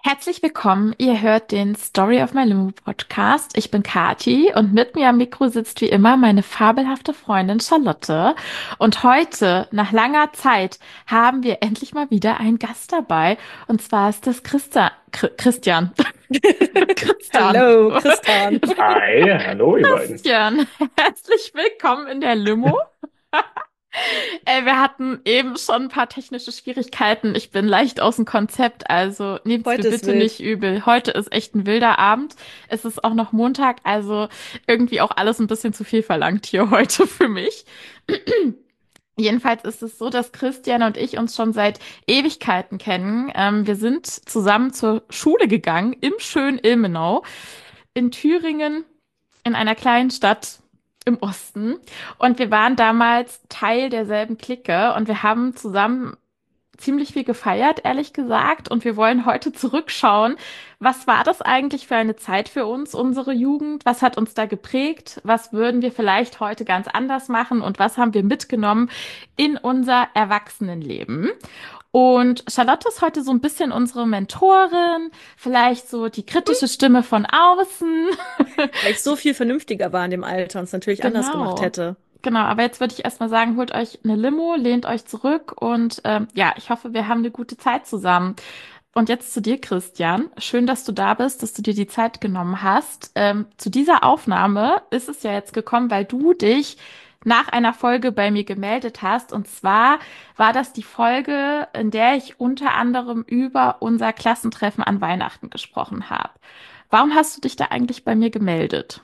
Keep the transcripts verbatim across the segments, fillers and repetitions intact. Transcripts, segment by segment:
Herzlich willkommen, ihr hört den Story of My Limo Podcast. Ich bin Kati und mit mir am Mikro sitzt wie immer meine fabelhafte Freundin Charlotte. Und heute, nach langer Zeit, haben wir endlich mal wieder einen Gast dabei. Und zwar ist das Christa Chri- Christian. Christian. Hallo, Christian. Hi, hallo ihr beiden. Christian, herzlich willkommen in der Limo. Äh, wir hatten eben schon ein paar technische Schwierigkeiten. Ich bin leicht aus dem Konzept, also nehmt's mir Heute ist bitte wild. nicht übel. Heute ist echt ein wilder Abend. Es ist auch noch Montag, also irgendwie auch alles ein bisschen zu viel verlangt hier heute für mich. Jedenfalls ist es so, dass Christian und ich uns schon seit Ewigkeiten kennen. Ähm, wir sind zusammen zur Schule gegangen im schönen Ilmenau in Thüringen in einer kleinen Stadt im Osten. Und wir waren damals Teil derselben Clique und wir haben zusammen ziemlich viel gefeiert, ehrlich gesagt. Und wir wollen heute zurückschauen. Was war das eigentlich für eine Zeit für uns, unsere Jugend? Was hat uns da geprägt? Was würden wir vielleicht heute ganz anders machen? Und was haben wir mitgenommen in unser Erwachsenenleben? Und Charlotte ist heute so ein bisschen unsere Mentorin, vielleicht so die kritische Stimme von außen. Weil ich so viel vernünftiger war in dem Alter und es natürlich anders gemacht Genau. hätte. Genau, aber jetzt würde ich erstmal sagen, holt euch eine Limo, lehnt euch zurück und ähm, ja, ich hoffe, wir haben eine gute Zeit zusammen. Und jetzt zu dir, Christian. Schön, dass du da bist, dass du dir die Zeit genommen hast. Ähm, zu dieser Aufnahme ist es ja jetzt gekommen, weil du dich nach einer Folge bei mir gemeldet hast. Und zwar war das die Folge, in der ich unter anderem über unser Klassentreffen an Weihnachten gesprochen habe. Warum hast du dich da eigentlich bei mir gemeldet?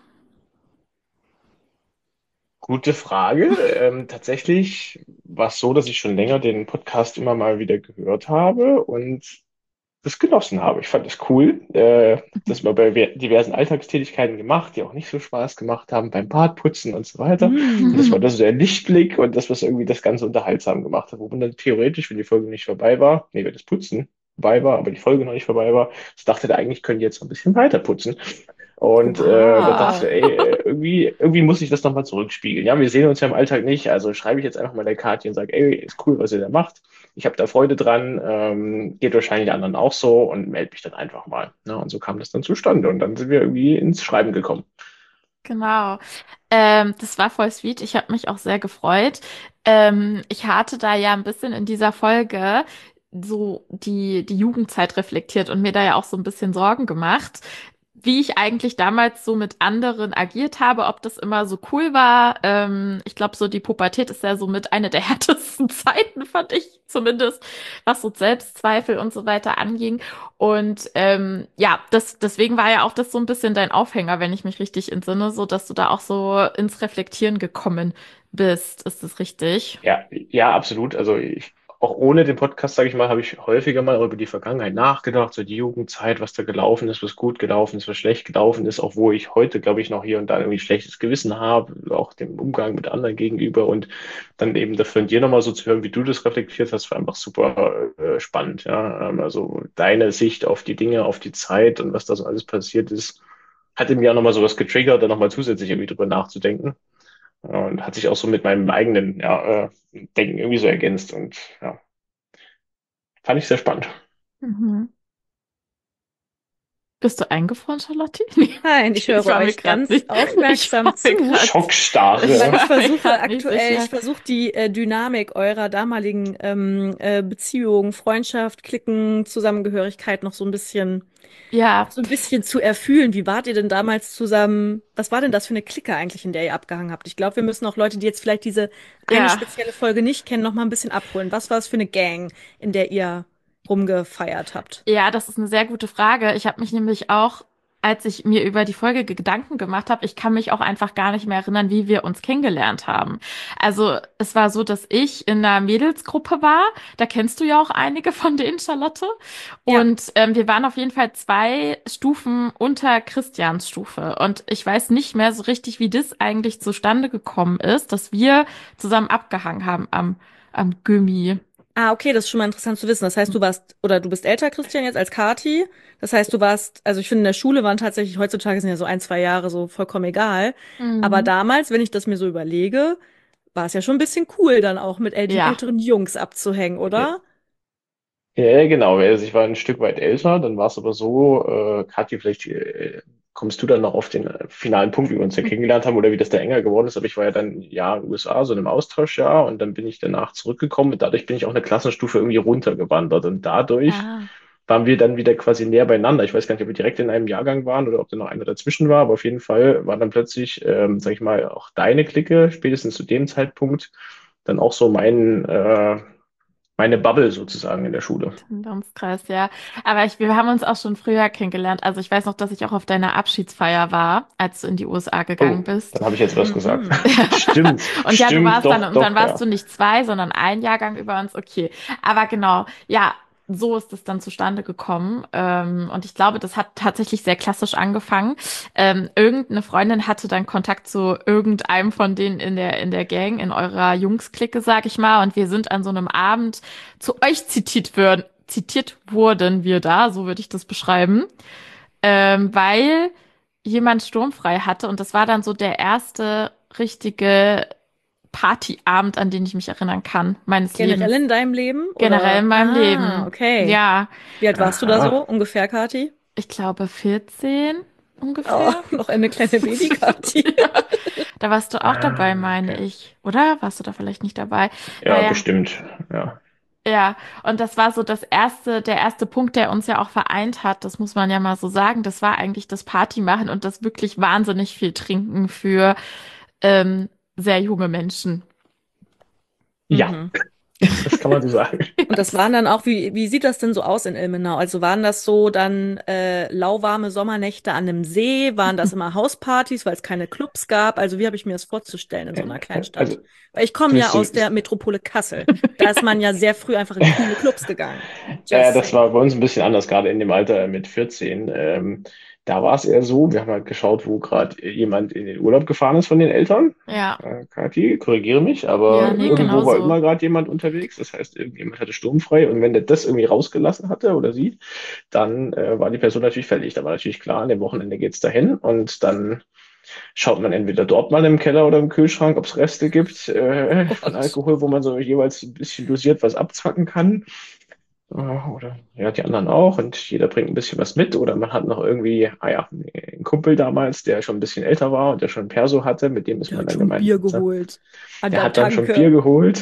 Gute Frage. Ähm, tatsächlich war es so, dass ich schon länger den Podcast immer mal wieder gehört habe und das genossen habe. Ich fand es cool. Äh, das mal bei wer- diversen Alltagstätigkeiten gemacht, die auch nicht so Spaß gemacht haben, beim Badputzen und so weiter. Und das war Mm. das so der Lichtblick und das, was irgendwie das Ganze unterhaltsam gemacht hat, wo man dann theoretisch, wenn die Folge nicht vorbei war, nee, wenn das Putzen vorbei war, aber die Folge noch nicht vorbei war, ich dachte, da eigentlich können die jetzt noch ein bisschen weiter putzen. Und äh, da dachte ich, so, Oha. ey, äh, irgendwie, irgendwie muss ich das nochmal zurückspiegeln. Ja, wir sehen uns ja im Alltag nicht, also schreibe ich jetzt einfach mal der Kathi und sage, ey, ist cool, was ihr da macht. Ich habe da Freude dran, ähm, geht wahrscheinlich anderen auch so und melde mich dann einfach mal. Ne? Und so kam das dann zustande und dann sind wir irgendwie ins Schreiben gekommen. Genau. Ähm, das war voll sweet. Ich habe mich auch sehr gefreut. Ähm, ich hatte da ja ein bisschen in dieser Folge so die, die Jugendzeit reflektiert und mir da ja auch so ein bisschen Sorgen gemacht, wie ich eigentlich damals so mit anderen agiert habe, ob das immer so cool war. Ähm, ich glaube, so die Pubertät ist ja so mit einer der härtesten Zeiten, fand ich zumindest, was so Selbstzweifel und so weiter anging. Und ähm, ja, das, deswegen war ja auch das so ein bisschen dein Aufhänger, wenn ich mich richtig entsinne, so dass du da auch so ins Reflektieren gekommen bist. Ist das richtig? Ja, ja, absolut. Also ich, auch ohne den Podcast, sage ich mal, habe ich häufiger mal über die Vergangenheit nachgedacht, so die Jugendzeit, was da gelaufen ist, was gut gelaufen ist, was schlecht gelaufen ist, auch wo ich heute, glaube ich, noch hier und da irgendwie schlechtes Gewissen habe, auch dem Umgang mit anderen gegenüber und dann eben dafür von dir nochmal so zu hören, wie du das reflektiert hast, war einfach super äh, spannend. Ja, ähm, also deine Sicht auf die Dinge, auf die Zeit und was da so alles passiert ist, hat in mir auch nochmal sowas getriggert, da nochmal zusätzlich irgendwie drüber nachzudenken. Und hat sich auch so mit meinem eigenen ja, äh, Denken irgendwie so ergänzt. Und ja, fand ich sehr spannend. Mhm. Bist du eingefroren, Charlotte? Nee, Nein, ich ich höre war mir euch gerade ganz nicht. Ich aufmerksam war mir zu, gerade. Ich weil Schockstarre. ich war mir versuche gerade nicht aktuell, ich sicher. versuche die äh, Dynamik eurer damaligen ähm, äh, Beziehung, Freundschaft, Cliquen, Zusammengehörigkeit noch so ein bisschen, noch Ja, so ein bisschen zu erfühlen. Wie wart ihr denn damals zusammen? Was war denn das für eine Clique eigentlich, in der ihr abgehangen habt? Ich glaube, wir müssen auch Leute, die jetzt vielleicht diese eine ja. spezielle Folge nicht kennen, noch mal ein bisschen abholen. Was war es für eine Gang, in der ihr rumgefeiert habt? Ja, das ist eine sehr gute Frage. Ich habe mich nämlich auch, als ich mir über die Folge Gedanken gemacht habe, ich kann mich auch einfach gar nicht mehr erinnern, wie wir uns kennengelernt haben. Also es war so, dass ich in einer Mädelsgruppe war. Da kennst du ja auch einige von denen, Charlotte. Ja. Und ähm, wir waren auf jeden Fall zwei Stufen unter Christians Stufe. Und ich weiß nicht mehr so richtig, wie das eigentlich zustande gekommen ist, dass wir zusammen abgehangen haben am, am Gymi. Ah, okay, das ist schon mal interessant zu wissen. Das heißt, du warst, oder du bist älter, Christian, jetzt als Kati. Das heißt, du warst, also ich finde, in der Schule waren tatsächlich, heutzutage sind ja so ein, zwei Jahre so vollkommen egal. Aber Mhm. damals, wenn ich das mir so überlege, war es ja schon ein bisschen cool, dann auch mit äl- den Ja. älteren Jungs abzuhängen, oder? Ja, genau. Also ich war ein Stück weit älter, dann war es aber so, äh, Kathi, vielleicht äh, kommst du dann noch auf den äh, finalen Punkt, wie wir uns ja kennengelernt haben oder wie das da enger geworden ist. Aber ich war ja dann ein Jahr in den U S A, so in einem Austauschjahr und dann bin ich danach zurückgekommen und dadurch bin ich auch eine Klassenstufe irgendwie runtergewandert und dadurch Ah, waren wir dann wieder quasi näher beieinander. Ich weiß gar nicht, ob wir direkt in einem Jahrgang waren oder ob da noch einer dazwischen war, aber auf jeden Fall war dann plötzlich, ähm, sag ich mal, auch deine Clique spätestens zu dem Zeitpunkt dann auch so mein, äh, meine Bubble sozusagen in der Schule. Dunstkreis, ja. Aber ich, wir haben uns auch schon früher kennengelernt. Also ich weiß noch, dass ich auch auf deiner Abschiedsfeier war, als du in die U S A gegangen Oh, bist. dann habe ich jetzt was gesagt. Mhm. Stimmt, Und ja, du stimmt, warst dann, doch, und dann doch, warst ja. du nicht zwei, sondern ein Jahrgang über uns. Okay. Aber genau, ja, so ist es dann zustande gekommen. Ähm, und ich glaube, das hat tatsächlich sehr klassisch angefangen. Ähm, irgendeine Freundin hatte dann Kontakt zu irgendeinem von denen in der, in der Gang, in eurer Jungs-Clique, sag ich mal. Und wir sind an so einem Abend zu euch zitiert würden, zitiert wurden wir da, so würde ich das beschreiben, ähm, weil jemand sturmfrei hatte und das war dann so der erste richtige Partyabend, an den ich mich erinnern kann, meines Generell Lebens. in deinem Leben Generell oder? in meinem Ah, Leben. okay. Ja, Wie alt warst du da Aha. so ungefähr, Kathi? ich glaube vierzehn Oh, ungefähr. noch eine kleine Baby-Kathi. Ja, da warst du auch dabei, Ah, meine okay. ich. Oder? Warst du da vielleicht nicht dabei? Ja, Naja, bestimmt. Ja. ja, und das war so das erste, der erste Punkt, der uns ja auch vereint hat, das muss man ja mal so sagen. Das war eigentlich das Party machen und das wirklich wahnsinnig viel trinken für ähm, sehr junge Menschen. Ja, Mhm. das kann man so sagen. Und das waren dann auch, wie, wie sieht das denn so aus in Ilmenau? Also waren das so dann äh, lauwarme Sommernächte an einem See? Waren das immer Hauspartys, weil es keine Clubs gab? Also wie habe ich mir das vorzustellen in so einer Also, Kleinstadt? Weil ich komme ja das, aus der Metropole Kassel. Da ist man ja sehr früh einfach in coole Clubs gegangen. äh, Just das saying. war bei uns ein bisschen anders, gerade in dem Alter mit vierzehn. Ähm, da war es eher so, wir haben halt geschaut, wo gerade jemand in den Urlaub gefahren ist von den Eltern. Ja, Äh, Kathi, korrigiere mich, ja, aber nee, Mhm. irgendwo war genauso. immer gerade jemand unterwegs. Das heißt, irgendjemand hatte sturmfrei und wenn der das irgendwie rausgelassen hatte oder sie, dann äh, war die Person natürlich fällig. Da war natürlich klar, an dem Wochenende geht's dahin und dann schaut man entweder dort mal im Keller oder im Kühlschrank, ob es Reste gibt äh, von Gott. Alkohol, wo man so jeweils ein bisschen dosiert was abzwacken kann. Äh, oder ja, die anderen auch und jeder bringt ein bisschen was mit oder man hat noch irgendwie, ah ja, einen Kumpel damals, der schon ein bisschen älter war und der schon Perso hatte, mit dem ist Der man hat dann schon Bier gemeinsam. geholt. An Der der hat dann schon Bier Tanke. geholt.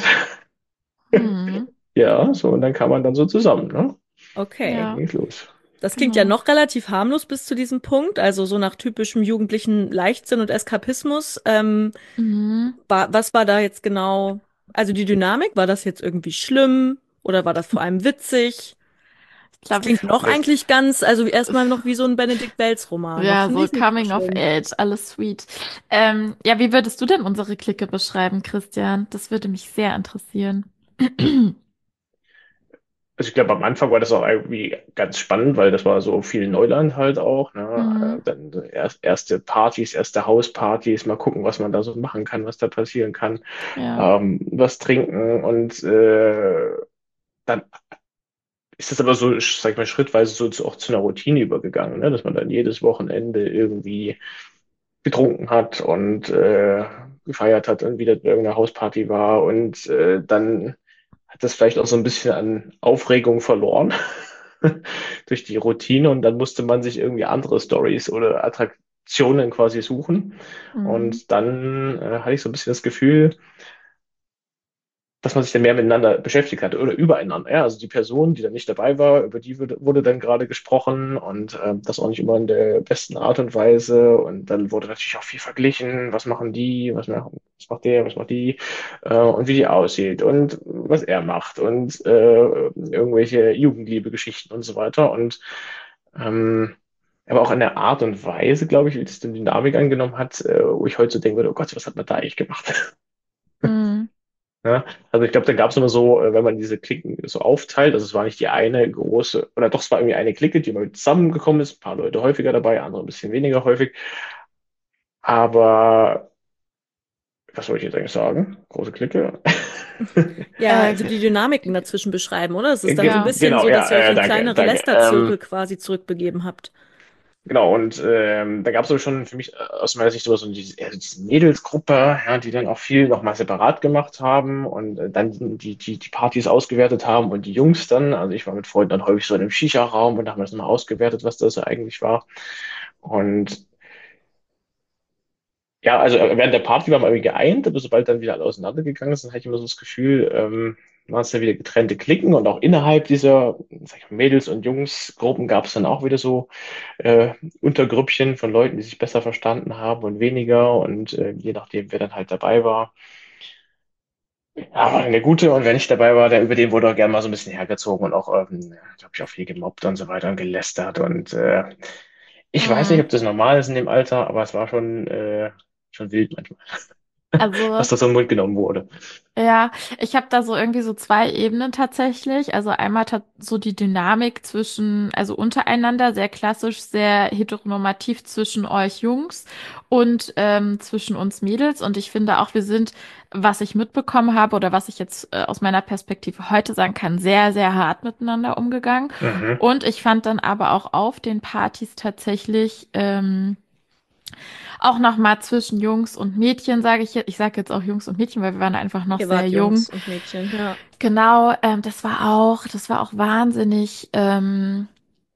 Mhm. Ja, so und dann kam man dann so zusammen, ne? Und Okay. dann Ja, ging's los. Das klingt ja genau. noch relativ harmlos bis zu diesem Punkt, also so nach typischem jugendlichen Leichtsinn und Eskapismus. Ähm, Mhm. war, was war da jetzt genau, also die Dynamik, war das jetzt irgendwie schlimm oder war das vor allem witzig? Ich Das glaube, klingt es, noch Das, eigentlich ganz, also erstmal noch wie so ein Benedikt Wells-Roman. Das ja, finde so ich nicht so Coming of schlimm. Age, alles sweet. Ähm, ja, wie würdest du denn unsere Clique beschreiben, Christian? Das würde mich sehr interessieren. also ich glaube, am Anfang war das auch irgendwie ganz spannend, weil das war so viel Neuland halt auch. Ne? Äh, Mhm. Dann so erst, erste Partys, erste Hauspartys, mal gucken, was man da so machen kann, was da passieren kann. Ja. Ähm, was trinken und äh, dann ist das aber so, sag ich mal, schrittweise so zu, auch zu einer Routine übergegangen, ne? Dass man dann jedes Wochenende irgendwie getrunken hat und äh, gefeiert hat und wieder bei irgendeiner Hausparty war und äh, dann hat das vielleicht auch so ein bisschen an Aufregung verloren durch die Routine und dann musste man sich irgendwie andere Stories oder Attraktionen quasi suchen Mhm. und dann äh, hatte ich so ein bisschen das Gefühl, dass man sich dann mehr miteinander beschäftigt hat oder übereinander. Ja, also die Person, die dann nicht dabei war, über die wurde, wurde dann gerade gesprochen und ähm, das auch nicht immer in der besten Art und Weise. Und dann wurde natürlich auch viel verglichen. Was machen die? Was, machen, was macht der? Was macht die? Äh, und wie die aussieht und was er macht und äh, irgendwelche Jugendliebe-Geschichten und so weiter. Und ähm, aber auch in der Art und Weise, glaube ich, wie das die Dynamik angenommen hat, äh, wo ich heute so denken würde, oh Gott, was hat man da eigentlich gemacht? Mhm. Ja, also ich glaube, da gab es immer so, äh, wenn man diese Klicken so aufteilt, also es war nicht die eine große, oder doch, es war irgendwie eine Clique, die immer zusammengekommen ist, ein paar Leute häufiger dabei, andere ein bisschen weniger häufig. Aber was wollte ich jetzt eigentlich sagen? Große Clique? Ja, Äh, also die Dynamiken dazwischen beschreiben, oder? Es Äh, ist dann so ge- ein ja. bisschen Genau, so, ja, dass ihr euch äh, in danke, kleinere danke. Ähm, Lästerzirkel quasi zurückbegeben habt. Genau, und ähm, da gab es auch schon für mich äh, aus meiner Sicht so diese, eher so diese Mädelsgruppe, ja, die dann auch viel nochmal separat gemacht haben und äh, dann die, die, die Partys ausgewertet haben und die Jungs dann, also ich war mit Freunden dann häufig so in einem Shisha-Raum und da haben wir das nochmal ausgewertet, was das eigentlich war. Und ja, also äh, während der Party waren wir irgendwie geeint, aber sobald dann wieder alle auseinandergegangen sind, hatte ich immer so das Gefühl, ähm, waren es dann wieder getrennte Cliquen und auch innerhalb dieser, sag ich mal, Mädels- und Jungsgruppen gab es dann auch wieder so äh, Untergrüppchen von Leuten, die sich besser verstanden haben und weniger und äh, je nachdem, wer dann halt dabei war. Ja, war eine gute und wer nicht dabei war, der, über den wurde auch gerne mal so ein bisschen hergezogen und auch, ähm, glaube ich, auch viel gemobbt und so weiter und gelästert und äh, ich weiß nicht, Hm. ob das normal ist in dem Alter, aber es war schon, äh, schon wild manchmal, Also was da so im Mund genommen wurde. ja, ich habe da so irgendwie so zwei Ebenen tatsächlich. Also einmal ta- so die Dynamik zwischen, also untereinander, sehr klassisch, sehr heteronormativ zwischen euch Jungs und ähm, zwischen uns Mädels. Und ich finde auch, wir sind, was ich mitbekommen habe oder was ich jetzt äh, aus meiner Perspektive heute sagen kann, sehr, sehr hart miteinander umgegangen. Mhm. Und ich fand dann aber auch auf den Partys tatsächlich ähm, auch noch mal zwischen Jungs und Mädchen, sage ich jetzt. Ich sage jetzt auch Jungs und Mädchen, weil wir waren einfach noch Ihr sehr wart jung. Jungs und Mädchen, ja. Genau, ähm, das war auch, das war auch wahnsinnig ähm,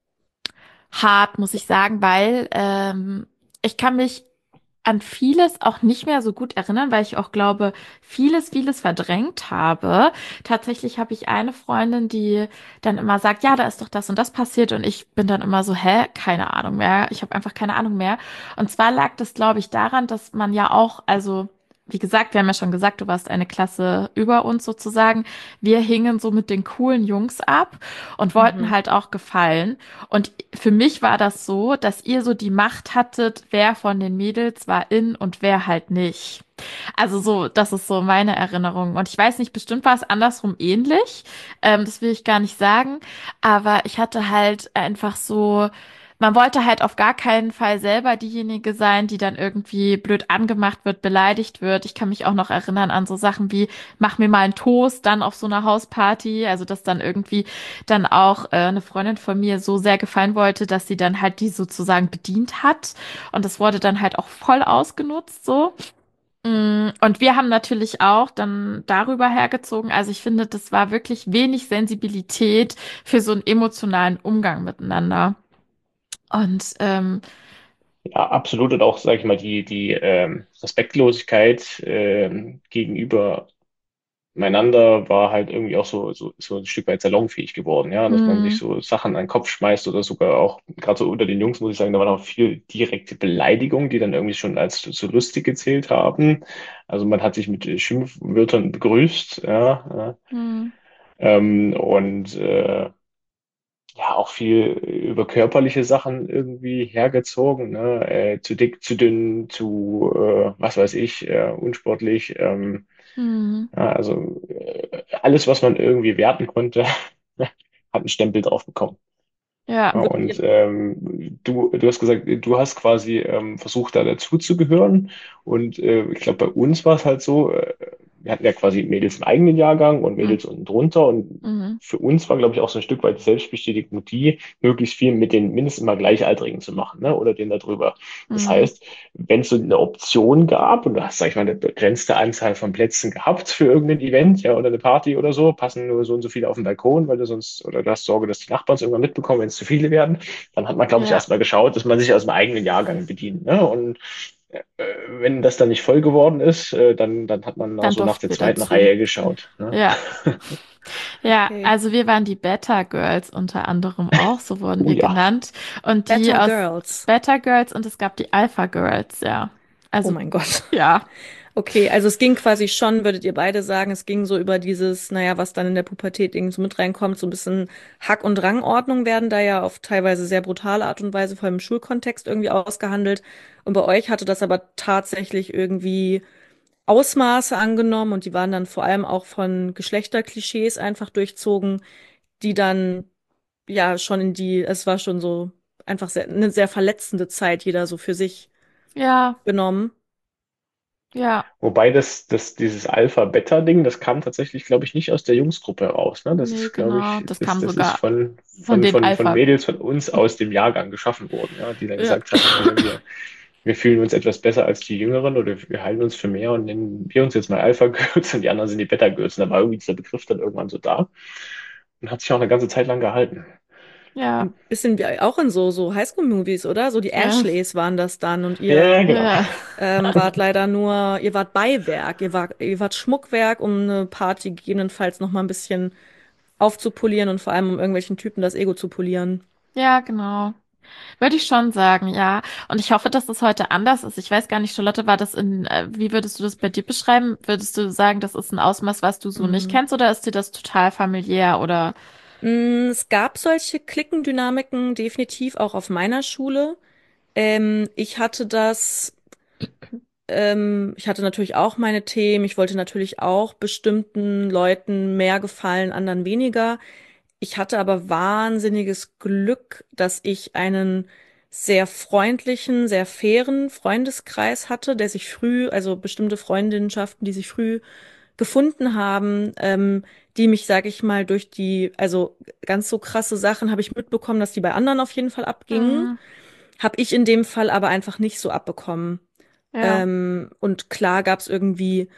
hart, muss ich sagen, weil ähm, ich kann mich an vieles auch nicht mehr so gut erinnern, weil ich auch glaube, vieles, vieles verdrängt habe. Tatsächlich habe ich eine Freundin, die dann immer sagt, ja, da ist doch das und das passiert und ich bin dann immer so, hä, keine Ahnung mehr. Ich habe einfach keine Ahnung mehr. Und zwar lag das, glaube ich, daran, dass man ja auch, also wie gesagt, wir haben ja schon gesagt, du warst eine Klasse über uns sozusagen. Wir hingen so mit den coolen Jungs ab und wollten Mhm. halt auch gefallen. Und für mich war das so, dass ihr so die Macht hattet, wer von den Mädels war in und wer halt nicht. Also so, das ist so meine Erinnerung. Und ich weiß nicht, bestimmt war es andersrum ähnlich. Ähm, das will ich gar nicht sagen. Aber ich hatte halt einfach so, man wollte halt auf gar keinen Fall selber diejenige sein, die dann irgendwie blöd angemacht wird, beleidigt wird. Ich kann mich auch noch erinnern an so Sachen wie, mach mir mal einen Toast dann auf so einer Hausparty. Also, dass dann irgendwie dann auch äh, eine Freundin von mir so sehr gefallen wollte, dass sie dann halt die sozusagen bedient hat. Und das wurde dann halt auch voll ausgenutzt so. Mm, Und wir haben natürlich auch dann darüber hergezogen. Also ich finde, das war wirklich wenig Sensibilität für so einen emotionalen Umgang miteinander. Und ähm, Ja, absolut. Und auch, sage ich mal, die, die ähm, Respektlosigkeit ähm, gegenüber einander war halt irgendwie auch so, so, so ein Stück weit salonfähig geworden, ja, dass man sich mm, so Sachen an den Kopf schmeißt oder sogar auch, gerade so unter den Jungs, muss ich sagen, da waren auch viel direkte Beleidigungen, die dann irgendwie schon als so lustig gezählt haben. Also man hat sich mit Schimpfwörtern begrüßt, ja, mm, äh, ähm, und äh, ja, auch viel über körperliche Sachen irgendwie hergezogen, ne? Äh, zu dick, zu dünn, zu, äh, was weiß ich, äh, unsportlich. Ähm, mm, ja, also äh, alles, was man irgendwie werten konnte, hat einen Stempel drauf bekommen. Ja, ja, Würdet und ihr, ähm, du, du hast gesagt, du hast quasi ähm, versucht, da dazuzugehören. Und äh, ich glaube, bei uns war es halt so, äh, wir hatten ja quasi Mädels im eigenen Jahrgang und mm, Mädels unten drunter. Und mm, für uns war, glaube ich, auch so ein Stück weit die Selbstbestätigung, die möglichst viel mit den mindestens mal Gleichaltrigen zu machen, ne? Oder denen darüber. Das mm, heißt, wenn es so eine Option gab und du hast, sag ich mal, eine begrenzte Anzahl von Plätzen gehabt für irgendein Event, ja, oder eine Party oder so, passen nur so und so viele auf den Balkon, weil du sonst, oder du hast Sorge, dass die Nachbarn es irgendwann mitbekommen, wenn es zu viele werden, dann hat man, glaube ich, ja, erstmal geschaut, dass man sich aus dem eigenen Jahrgang bedient, ne? Und äh, wenn das dann nicht voll geworden ist, äh, dann, dann hat man auch dann so nach durften der wir zweiten dazu. Reihe geschaut, ne? Ja, ja, okay. also wir waren die Beta Girls unter anderem auch, so wurden Oh wir ja. genannt. Und die Better aus Girls. Beta Girls und es gab die Alpha Girls, ja. Oh Also, mein Gott. ja. Okay, also es ging quasi schon, würdet ihr beide sagen, es ging so über dieses, naja, was dann in der Pubertät irgendwie so mit reinkommt, so ein bisschen Hack- und Rangordnung werden da ja auf teilweise sehr brutale Art und Weise, vor allem im Schulkontext irgendwie ausgehandelt. Und bei euch hatte das aber tatsächlich irgendwie Ausmaße angenommen und die waren dann vor allem auch von Geschlechterklischees einfach durchzogen, die dann ja schon in die, es war schon so einfach sehr, eine sehr verletzende Zeit, jeder so für sich Ja, genommen. Ja, Wobei das, das, dieses Alpha-Beta-Ding, das kam tatsächlich, glaube ich, nicht aus der Jungsgruppe heraus. Ne? Das nee, ist, glaube genau. ich, Das das, kam das ist sogar von, von von, den von, von Alpha. Mädels von uns aus dem Jahrgang geschaffen worden, ja? Die dann Ja. gesagt haben, ja, hier, wir, wir fühlen uns etwas besser als die Jüngeren oder wir halten uns für mehr und nennen wir uns jetzt mal Alpha-Girls und die anderen sind die Beta-Girls. Und da war irgendwie dieser Begriff dann irgendwann so da und hat sich auch eine ganze Zeit lang gehalten. Ja, Ein bisschen wie auch in so, so Highschool-Movies, oder? So die ja, Ashleys waren das dann und Ja, ihr genau. ja, ähm, wart leider nur, ihr wart Beiwerk, ihr wart, ihr wart Schmuckwerk, um eine Party gegebenenfalls noch mal ein bisschen aufzupolieren und vor allem um irgendwelchen Typen das Ego zu polieren. ja, genau. Würde ich schon sagen, ja. Und ich hoffe, dass das heute anders ist. Ich weiß gar nicht, Charlotte, war das in, äh, wie würdest du das bei dir beschreiben? Würdest du sagen, das ist ein Ausmaß, was du so nicht Mm. kennst, oder ist dir das total familiär oder? Mm, Es gab solche Cliquendynamiken definitiv auch auf meiner Schule. Ähm, ich hatte das, ähm, ich hatte natürlich auch meine Themen. Ich wollte natürlich auch bestimmten Leuten mehr gefallen, anderen weniger. Ich hatte aber wahnsinniges Glück, dass ich einen sehr freundlichen, sehr fairen Freundeskreis hatte, der sich früh, also bestimmte Freundinnenschaften, die sich früh gefunden haben, ähm, die mich, sag ich mal, durch die, also ganz so krasse Sachen habe ich mitbekommen, dass die bei anderen auf jeden Fall abgingen. Hm, Habe ich in dem Fall aber einfach nicht so abbekommen. ja, Ähm, und klar gab es irgendwie,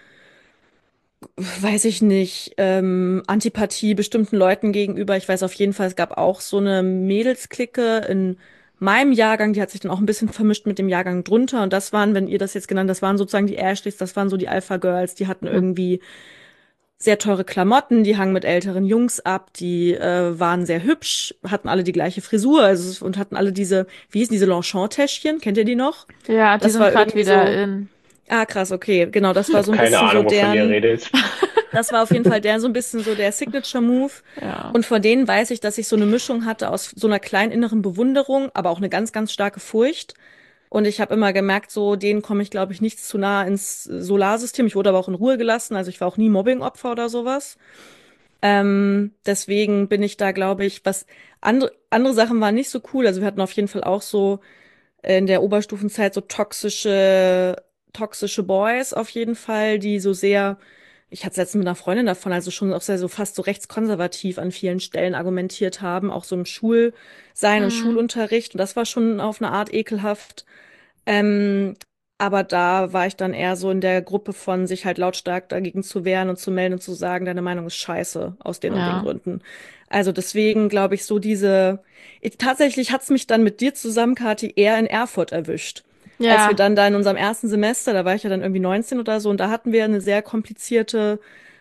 weiß ich nicht, ähm, Antipathie bestimmten Leuten gegenüber. Ich weiß auf jeden Fall, es gab auch so eine Mädelsklicke in meinem Jahrgang, die hat sich dann auch ein bisschen vermischt mit dem Jahrgang drunter. Und das waren, wenn ihr das jetzt genannt, das waren sozusagen die Ashleys, das waren so die Alpha Girls, die hatten hm, irgendwie sehr teure Klamotten, die hangen mit älteren Jungs ab, die äh, waren sehr hübsch, hatten alle die gleiche Frisur, also es- und hatten alle diese, wie hießen diese Longchamp-Täschchen, kennt ihr die noch? ja, die Das sind war gerade irgendwie wieder so, in. ah krass, okay, genau, das Ich war habe so ein keine bisschen so Ahnung, wovon ihr deren, redet. das war auf jeden Fall der so ein bisschen so der Signature-Move. Ja, Und von denen weiß ich, dass ich so eine Mischung hatte aus so einer kleinen inneren Bewunderung, aber auch eine ganz, ganz starke Furcht. Und ich habe immer gemerkt, so denen komme ich, glaube ich, nicht zu nah ins Solarsystem. Ich wurde aber auch in Ruhe gelassen, also ich war auch nie Mobbing-Opfer oder sowas. Ähm, deswegen bin ich da, glaube ich, was andere, andere Sachen waren nicht so cool. Also wir hatten auf jeden Fall auch so in der Oberstufenzeit so toxische, toxische Boys auf jeden Fall, die so sehr, ich hatte es letztens mit einer Freundin davon, also schon auch sehr so fast so rechtskonservativ an vielen Stellen argumentiert haben, auch so im Schulsein und hm, Schulunterricht. Und das war schon auf eine Art ekelhaft. Ähm, aber da war ich dann eher so in der Gruppe von sich halt lautstark dagegen zu wehren und zu melden und zu sagen, deine Meinung ist scheiße aus den und den ja, Gründen. Also deswegen glaube ich so diese, ich, tatsächlich hat's mich dann mit dir zusammen, Kathi, eher in Erfurt erwischt. Als wir ja, dann da in unserem ersten Semester, da war ich ja dann irgendwie neunzehn oder so, und da hatten wir eine sehr komplizierte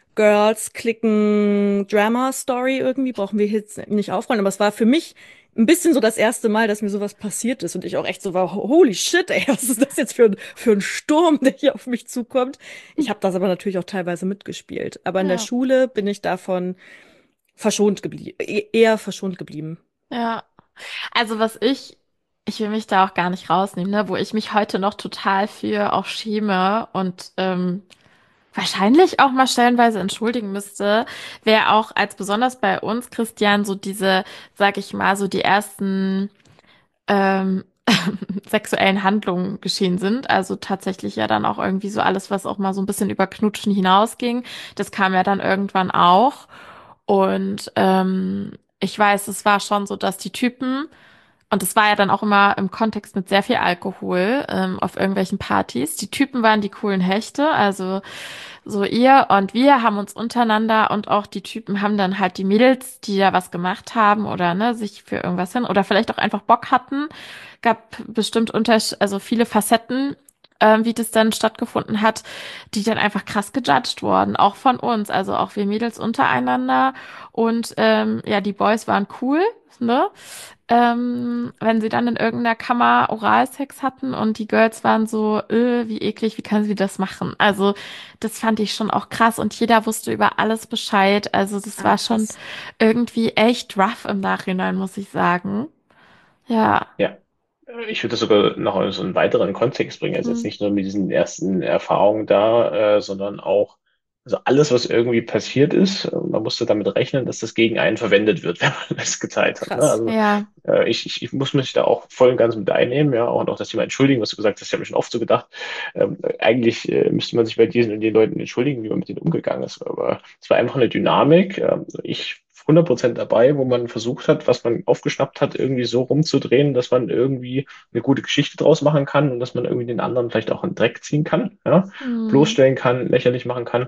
Girls-Clicken-Drama-Story irgendwie, brauchen wir jetzt nicht aufrollen, aber es war für mich ein bisschen so das erste Mal, dass mir sowas passiert ist und ich auch echt so war, holy shit, ey, was ist das jetzt für ein, für ein Sturm, der hier auf mich zukommt? Ich habe das aber natürlich auch teilweise mitgespielt. Aber in der ja, Schule bin ich davon verschont geblieben, eher verschont geblieben. ja. Also was ich, ich will mich da auch gar nicht rausnehmen, ne, wo ich mich heute noch total für auch schäme und ähm, wahrscheinlich auch mal stellenweise entschuldigen müsste, wäre auch als besonders bei uns, Christian, so diese, sag ich mal, so die ersten ähm, sexuellen Handlungen geschehen sind. Also tatsächlich ja dann auch irgendwie so alles, was auch mal so ein bisschen über Knutschen hinausging. Das kam ja dann irgendwann auch. Und ähm, ich weiß, es war schon so, dass die Typen, und das war ja dann auch immer im Kontext mit sehr viel Alkohol ähm, auf irgendwelchen Partys, die Typen waren die coolen Hechte, also so ihr und wir haben uns untereinander und auch die Typen haben dann halt die Mädels, die da was gemacht haben oder ne, sich für irgendwas hin oder vielleicht auch einfach Bock hatten. Gab bestimmt unter, also viele Facetten, ähm, wie das dann stattgefunden hat, die dann einfach krass gejudged wurden, auch von uns, also auch wir Mädels untereinander. Und ähm, ja, die Boys waren cool, ne? Ähm, wenn sie dann in irgendeiner Kammer Oralsex hatten und die Girls waren so, äh, wie eklig, wie kann sie das machen? Also das fand ich schon auch krass und jeder wusste über alles Bescheid. Also das Ah, war schon krass. irgendwie echt rough im Nachhinein, muss ich sagen. Ja. Ja. Ich würde das sogar noch in so einen weiteren Kontext bringen, also jetzt Hm. nicht nur mit diesen ersten Erfahrungen da, äh, sondern auch Also alles, was irgendwie passiert ist, äh, man musste damit rechnen, dass das gegen einen verwendet wird, wenn man das geteilt hat. Ne? Krass. Also Ja. äh, ich, ich, ich muss mich da auch voll und ganz mit einnehmen, ja, und auch das Thema entschuldigen, was du gesagt hast, ich habe mir schon oft so gedacht, ähm, eigentlich äh, müsste man sich bei diesen und den Leuten entschuldigen, wie man mit denen umgegangen ist. Aber es war einfach eine Dynamik. Ähm, ich hundert Prozent dabei, wo man versucht hat, was man aufgeschnappt hat, irgendwie so rumzudrehen, dass man irgendwie eine gute Geschichte draus machen kann und dass man irgendwie den anderen vielleicht auch in den Dreck ziehen kann, ja, Hm. bloßstellen kann, lächerlich machen kann.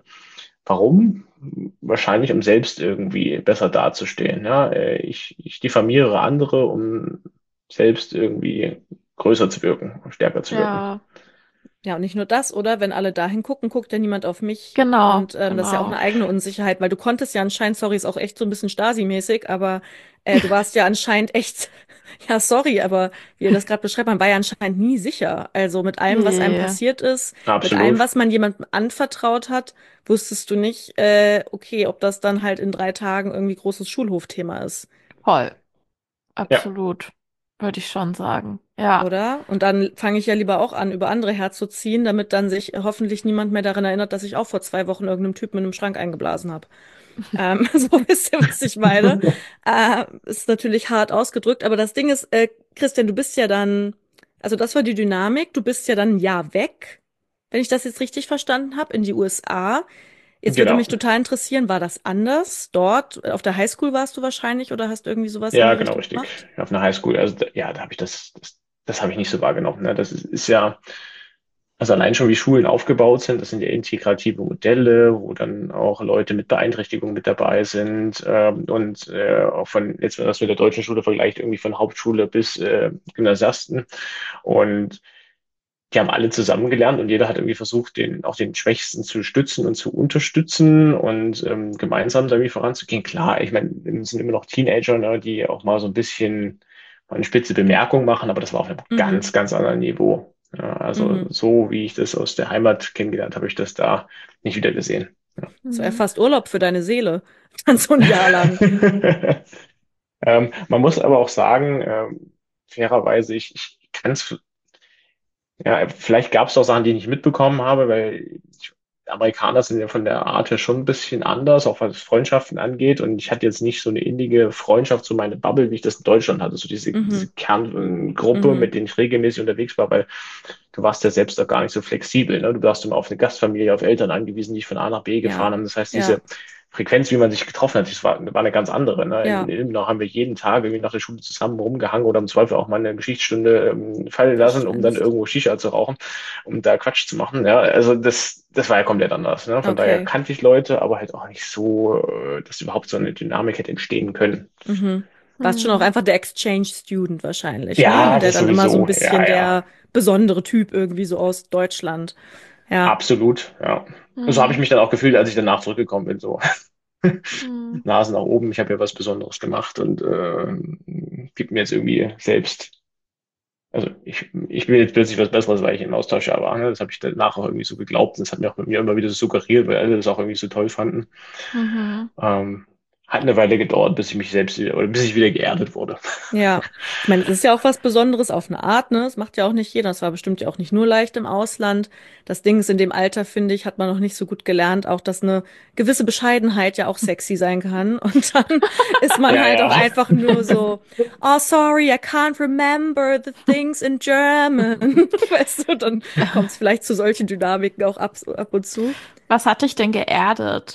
Warum? Wahrscheinlich, um selbst irgendwie besser dazustehen. Ja? Äh, Ich, ich diffamiere andere, um selbst irgendwie größer zu wirken, stärker zu wirken. Ja. Ja, und nicht nur das, oder? Wenn alle dahin gucken, guckt ja niemand auf mich. Genau. Und ähm, das ist ja auch Genau. eine eigene Unsicherheit, weil du konntest ja anscheinend, sorry, ist auch echt so ein bisschen Stasi-mäßig, aber äh, du warst ja anscheinend echt, ja, sorry, aber wie ihr das gerade beschreibt, man war ja anscheinend nie sicher. Also mit allem, was einem Nee. passiert ist, mit allem, Absolut. was man jemandem anvertraut hat, wusstest du nicht, äh, okay, ob das dann halt in drei Tagen irgendwie großes Schulhofthema ist. Voll. Ja, Absolut. Würde ich schon sagen. Ja. Oder? Und dann fange ich ja lieber auch an, über andere herzuziehen, damit dann sich hoffentlich niemand mehr daran erinnert, dass ich auch vor zwei Wochen irgendeinem Typen in einem Schrank eingeblasen habe. Ähm, so wisst ihr, was ich meine. Äh, ist natürlich hart ausgedrückt, aber das Ding ist, äh, Christian, du bist ja dann, also das war die Dynamik, du bist ja dann ein Jahr weg, wenn ich das jetzt richtig verstanden habe, in die U S A. Jetzt würde genau. mich total interessieren, war das anders? Dort, auf der Highschool warst du wahrscheinlich oder hast irgendwie sowas in Ja, die genau, Richtung richtig. gemacht? Auf einer Highschool. Also da- ja, da habe ich das, das, das habe ich nicht so wahrgenommen. Ne? Das ist, ist ja, also allein schon wie Schulen aufgebaut sind, das sind ja integrative Modelle, wo dann auch Leute mit Beeinträchtigung mit dabei sind ähm, und äh, auch von, jetzt wenn man das mit der deutschen Schule vergleicht, irgendwie von Hauptschule bis äh, Gymnasiasten. Und die haben alle zusammen gelernt und jeder hat irgendwie versucht, den, auch den Schwächsten zu stützen und zu unterstützen und ähm, gemeinsam da irgendwie voranzugehen. Klar, ich meine, es sind immer noch Teenager, ne, die auch mal so ein bisschen mal eine spitze Bemerkung machen, aber das war auf einem Mhm. ganz, ganz anderen Niveau. Ja, also Mhm. so wie ich das aus der Heimat kennengelernt habe, ich das da nicht wieder gesehen. Das wäre Hm. fast Urlaub für deine Seele. Dann so ein Jahr lang. Ja. Ähm, man muss aber auch sagen, ähm, fairerweise, ich, ich kann es. Ja, vielleicht gab es auch Sachen, die ich nicht mitbekommen habe, weil ich, Amerikaner sind ja von der Art her schon ein bisschen anders, auch was Freundschaften angeht. Und ich hatte jetzt nicht so eine innige Freundschaft, so meine Bubble, wie ich das in Deutschland hatte, so diese, diese Mhm. Kerngruppe, Mhm. mit denen ich regelmäßig unterwegs war, weil du warst ja selbst da gar nicht so flexibel. Ne? Du warst immer auf eine Gastfamilie, auf Eltern angewiesen, die dich von A nach B Ja. gefahren haben. Das heißt, Ja. diese Frequenz, wie man sich getroffen hat, das war, war eine ganz andere. Ne? In Ja. Ilmenau haben wir jeden Tag irgendwie nach der Schule zusammen rumgehangen oder im Zweifel auch mal eine Geschichtsstunde ähm, fallen Das lassen, um dann schwänzt. irgendwo Shisha zu rauchen, um da Quatsch zu machen. Ja, also das, das war ja komplett anders. Ne? Von daher Okay. kannte ich Leute, aber halt auch nicht so, äh, dass überhaupt so eine Dynamik hätte entstehen können. Mhm. Warst schon auch Hm. einfach der Exchange Student wahrscheinlich, ne? Ja, Und der das dann immer so ein sowieso. bisschen Ja, ja. der besondere Typ irgendwie so aus Deutschland. Ja. Absolut, ja. Und so habe ich Hm. mich dann auch gefühlt, als ich danach zurückgekommen bin, so. Hm. Nase nach oben, ich habe ja was Besonderes gemacht und äh, gibt mir jetzt irgendwie selbst, also ich, ich will jetzt plötzlich was Besseres, weil ich im Austausch ja war. Ne? Das habe ich danach auch irgendwie so geglaubt und das hat mir auch bei mir immer wieder so suggeriert, weil alle das auch irgendwie so toll fanden. Mhm. Ähm, hat eine Weile gedauert, bis ich mich selbst wieder, oder bis ich wieder geerdet wurde. Ja, ich meine, es ist ja auch was Besonderes auf eine Art, ne? Das macht ja auch nicht jeder. Das war bestimmt ja auch nicht nur leicht im Ausland. Das Ding ist, in dem Alter, finde ich, hat man noch nicht so gut gelernt, auch dass eine gewisse Bescheidenheit ja auch sexy sein kann. Und dann ist man Ja, halt auch ja. einfach nur so, oh, sorry, I can't remember the things in German. Weißt du, dann kommt es vielleicht zu solchen Dynamiken auch ab, ab und zu. Was hat dich denn geerdet?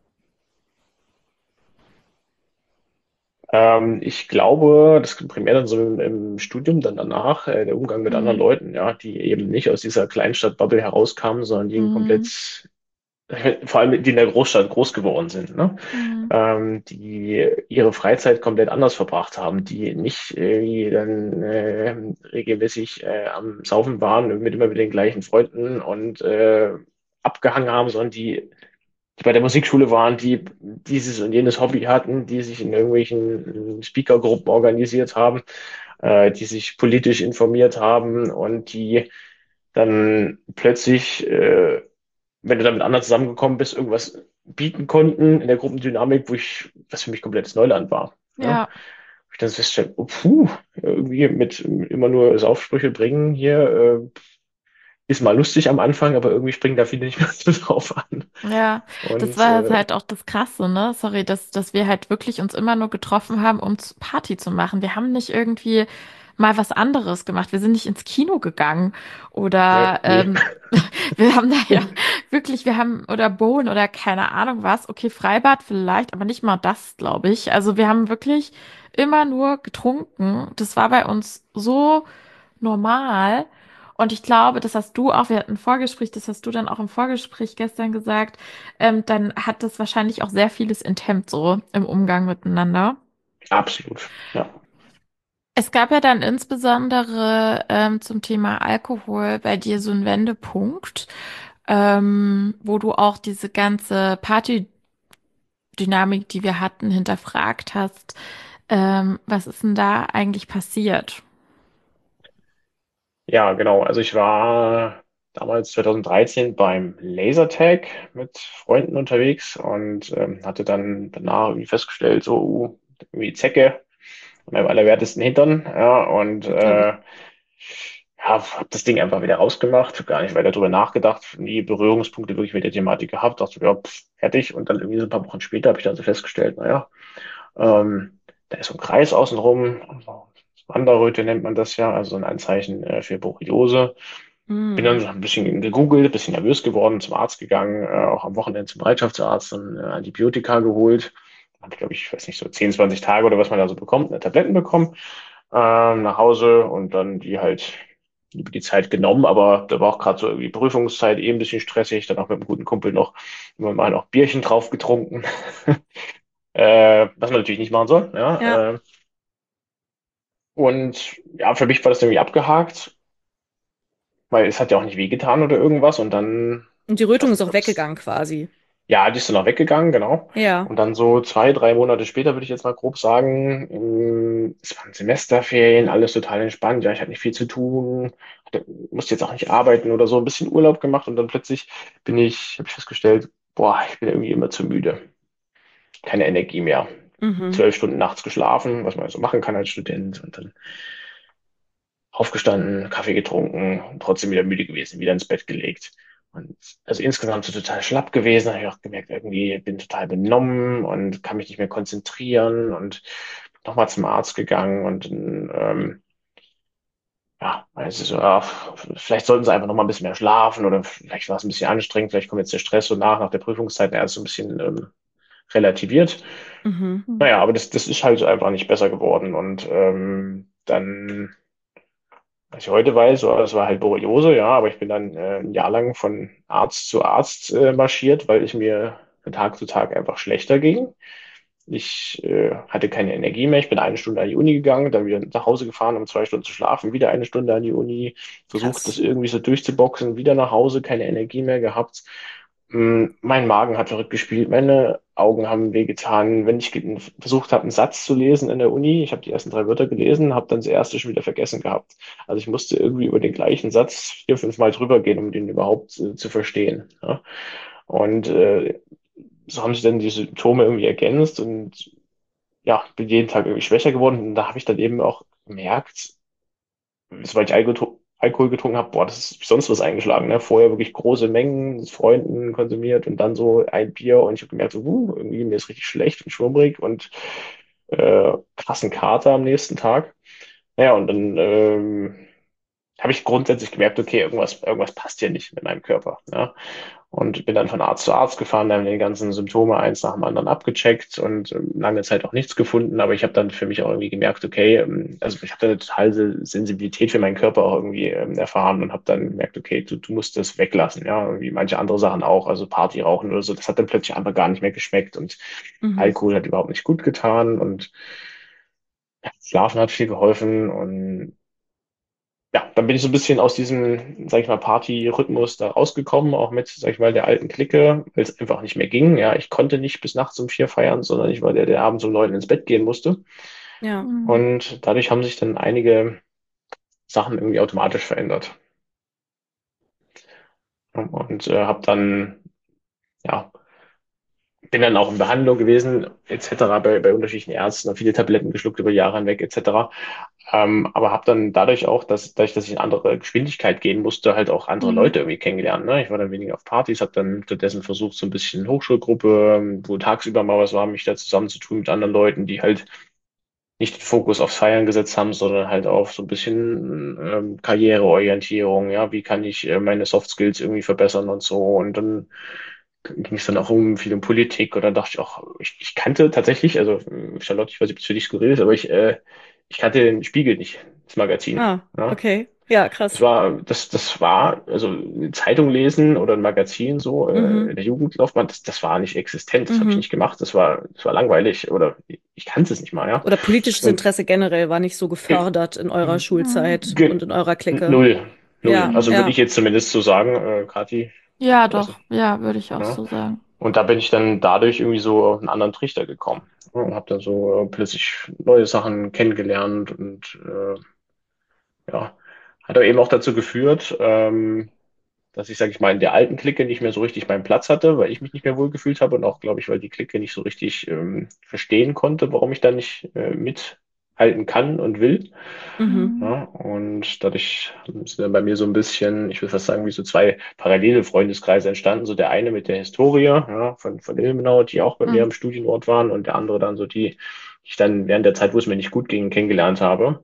Ähm, ich glaube, das primär dann so im, im Studium, dann danach, äh, der Umgang mit anderen Hm. Leuten, ja, die eben nicht aus dieser Kleinstadt-Bubble herauskamen, sondern die Hm. komplett, vor allem die in der Großstadt groß geworden sind, ne? Hm. Ähm, die ihre Freizeit komplett anders verbracht haben, die nicht irgendwie dann äh, regelmäßig äh, am Saufen waren mit immer mit den gleichen Freunden und äh, abgehangen haben, sondern die die bei der Musikschule waren, die dieses und jenes Hobby hatten, die sich in irgendwelchen äh, Speakergruppen organisiert haben, äh, die sich politisch informiert haben und die dann plötzlich, äh, wenn du dann mit anderen zusammengekommen bist, irgendwas bieten konnten in der Gruppendynamik, wo ich, was für mich komplettes Neuland war. Ja? Ja. Wo ich dann feststelle, oh, puh, irgendwie mit, mit immer nur Saufsprüche bringen hier, äh, ist mal lustig am Anfang, aber irgendwie springen da viele nicht mehr so drauf an. Ja, das Und war äh, halt auch das Krasse, ne? Sorry, dass, dass wir halt wirklich uns immer nur getroffen haben, um zu- Party zu machen. Wir haben nicht irgendwie mal was anderes gemacht. Wir sind nicht ins Kino gegangen ne, oder nee. ähm, wir haben da ja wirklich, wir haben oder Bohlen oder keine Ahnung was. Okay, Freibad vielleicht, aber nicht mal das, glaube ich. Also wir haben wirklich immer nur getrunken. Das war bei uns so normal. Und ich glaube, das hast du auch, wir hatten ein Vorgespräch, das hast du dann auch im Vorgespräch gestern gesagt, ähm, dann hat das wahrscheinlich auch sehr vieles enthemmt so im Umgang miteinander. Absolut. Ja. Es gab ja dann insbesondere ähm, zum Thema Alkohol bei dir so einen Wendepunkt, ähm, wo du auch diese ganze Partydynamik, die wir hatten, hinterfragt hast. Ähm, was ist denn da eigentlich passiert? Ja, genau. Also ich war damals zwanzig dreizehn beim Lasertag mit Freunden unterwegs und ähm, hatte dann danach irgendwie festgestellt, so uh, irgendwie Zecke an meinem allerwertesten Hintern. Ja, und Glaube äh, ich. ja, habe das Ding einfach wieder rausgemacht, hab gar nicht weiter drüber nachgedacht, nie Berührungspunkte wirklich mit der Thematik gehabt, dachte, ja, pff, fertig. Und dann irgendwie so ein paar Wochen später habe ich dann so festgestellt, naja, ähm, da ist so ein Kreis außenrum, Wanderröte nennt man das ja, also so ein Anzeichen äh, für Borreliose. Bin dann Mm. so ein bisschen gegoogelt, ein bisschen nervös geworden, zum Arzt gegangen, äh, auch am Wochenende zum Bereitschaftsarzt und äh, Antibiotika geholt. Habe ich, glaube ich, weiß nicht, so zehn, zwanzig Tage oder was man da so bekommt, äh, Tabletten bekommen, ähm, nach Hause und dann die halt über die Zeit genommen, aber da war auch gerade so irgendwie Prüfungszeit, eh ein bisschen stressig, dann auch mit einem guten Kumpel noch immer mal noch Bierchen drauf getrunken, äh, was man natürlich nicht machen soll, Ja. ja, äh, und ja, für mich war das irgendwie abgehakt, weil es hat ja auch nicht wehgetan oder irgendwas und dann Und die Rötung weiß ist nicht, auch ob es weggegangen quasi. ja, die ist dann auch weggegangen, genau. Ja. Und dann so zwei, drei Monate später, würde ich jetzt mal grob sagen, ähm, es waren Semesterferien, alles total entspannt. Ja, ich hatte nicht viel zu tun, hatte, musste jetzt auch nicht arbeiten oder so, ein bisschen Urlaub gemacht und dann plötzlich bin ich, habe ich festgestellt, boah, ich bin irgendwie immer zu müde. Keine Energie mehr. Mhm. Zwölf Stunden nachts geschlafen, was man so machen kann als Student und dann aufgestanden, Kaffee getrunken, trotzdem wieder müde gewesen, wieder ins Bett gelegt. Und also insgesamt so total schlapp gewesen, habe ich auch gemerkt, irgendwie bin total benommen und kann mich nicht mehr konzentrieren und nochmal zum Arzt gegangen und ähm, ja, also so, ja, vielleicht sollten sie einfach noch mal ein bisschen mehr schlafen oder vielleicht war es ein bisschen anstrengend, vielleicht kommt jetzt der Stress so nach, nach der Prüfungszeit, er ist so ein bisschen ähm, relativiert. Mhm. Hm. Naja, aber das, das ist halt einfach nicht besser geworden und ähm, dann was ich heute weiß, so, das war halt Borreliose, ja, aber ich bin dann äh, ein Jahr lang von Arzt zu Arzt äh, marschiert, weil es mir von Tag zu Tag einfach schlechter ging. Ich äh, hatte keine Energie mehr. Ich bin eine Stunde an die Uni gegangen, dann wieder nach Hause gefahren, um zwei Stunden zu schlafen, wieder eine Stunde an die Uni, versucht das Krass. irgendwie so durchzuboxen, wieder nach Hause, keine Energie mehr gehabt. Mm, Mein Magen hat verrückt gespielt, meine Augen haben wehgetan. Wenn ich ge- versucht habe, einen Satz zu lesen in der Uni, ich habe die ersten drei Wörter gelesen, habe dann das erste schon wieder vergessen gehabt. Also ich musste irgendwie über den gleichen Satz vier, fünf Mal drüber gehen, um den überhaupt äh, zu verstehen. Ja? Und äh, so haben sich dann die Symptome irgendwie ergänzt und ja, bin jeden Tag irgendwie schwächer geworden. Und da habe ich dann eben auch gemerkt, sobald ich Alkohol, Alkohol getrunken habe, boah, das ist wie sonst was eingeschlagen. Ne? Vorher wirklich große Mengen mit Freunden konsumiert und dann so ein Bier und ich habe gemerkt, so, uh, irgendwie mir ist richtig schlecht und schwummrig und äh, krassen Kater am nächsten Tag. Naja, und dann ähm, habe ich grundsätzlich gemerkt, okay, irgendwas, irgendwas passt hier nicht mit meinem Körper. Ja? Und bin dann von Arzt zu Arzt gefahren, haben die ganzen Symptome eins nach dem anderen abgecheckt und ähm, lange Zeit auch nichts gefunden. Aber ich habe dann für mich auch irgendwie gemerkt, okay, ähm, also ich habe da eine totale Sensibilität für meinen Körper auch irgendwie ähm, erfahren und habe dann gemerkt, okay, du, du musst das weglassen, ja, wie manche andere Sachen auch, also Party rauchen oder so. Das hat dann plötzlich einfach gar nicht mehr geschmeckt und Mhm. Alkohol hat überhaupt nicht gut getan und Schlafen hat viel geholfen und ja, dann bin ich so ein bisschen aus diesem, sag ich mal, Party-Rhythmus da rausgekommen, auch mit, sag ich mal, der alten Clique, weil es einfach nicht mehr ging. Ja, ich konnte nicht bis nachts um vier feiern, sondern ich war der, der abends um neun ins Bett gehen musste. Ja. Hm. Und dadurch haben sich dann einige Sachen irgendwie automatisch verändert. Und äh, habe dann, ja, bin dann auch in Behandlung gewesen, et cetera, bei, bei unterschiedlichen Ärzten, habe viele Tabletten geschluckt über Jahre hinweg, et cetera. Ähm, aber habe dann dadurch auch, dass, dadurch, dass ich in andere Geschwindigkeit gehen musste, halt auch andere Mhm. Leute irgendwie kennengelernt. Ne? Ich war dann weniger auf Partys, habe dann stattdessen versucht, so ein bisschen Hochschulgruppe, ähm, wo tagsüber mal was war, mich da zusammenzutun mit anderen Leuten, die halt nicht den Fokus aufs Feiern gesetzt haben, sondern halt auf so ein bisschen ähm, Karriereorientierung. Ja, wie kann ich äh, meine Soft Skills irgendwie verbessern und so. Und dann ging es dann auch um viel um Politik oder dachte ich auch, ich, ich kannte tatsächlich, also äh, Charlotte, ich weiß nicht, ob es für dich skurril ist, aber ich, äh, ich kannte den Spiegel nicht, das Magazin. Ah, Ja. okay. Ja, Das krass. war, das, das war, also eine Zeitung lesen oder ein Magazin so äh, Mhm. in der Jugendlaufbahn, das, das war nicht existent, das habe ich Mhm. nicht gemacht, das war, das war langweilig oder ich kannte es nicht mal, ja. Oder politisches Und Interesse generell war nicht so äh, gefördert in eurer Schulzeit ge- und in eurer Clique. null, null. Ja, Also Mhm. würde ja. ich jetzt zumindest so sagen, äh, Kathi, Ja, weiß doch. nicht. Ja, würde ich auch Ja. so sagen. Und da bin ich dann dadurch irgendwie so auf einen anderen Trichter gekommen. Ja, und habe dann so äh, plötzlich neue Sachen kennengelernt und äh, ja, hat aber eben auch dazu geführt, ähm, dass ich, sage ich mal, in der alten Clique nicht mehr so richtig meinen Platz hatte, weil ich mich nicht mehr wohlgefühlt habe und auch, glaube ich, weil die Clique nicht so richtig ähm, verstehen konnte, warum ich da nicht äh, mithalten kann und will. Mhm. Mhm. Ja, und dadurch sind dann bei mir so ein bisschen, ich würde fast sagen, wie so zwei parallele Freundeskreise entstanden. So der eine mit der Historie, ja, von, von Ilmenau, die auch bei mir Mhm. am Studienort waren, und der andere dann so die, die ich dann während der Zeit, wo es mir nicht gut ging, kennengelernt habe.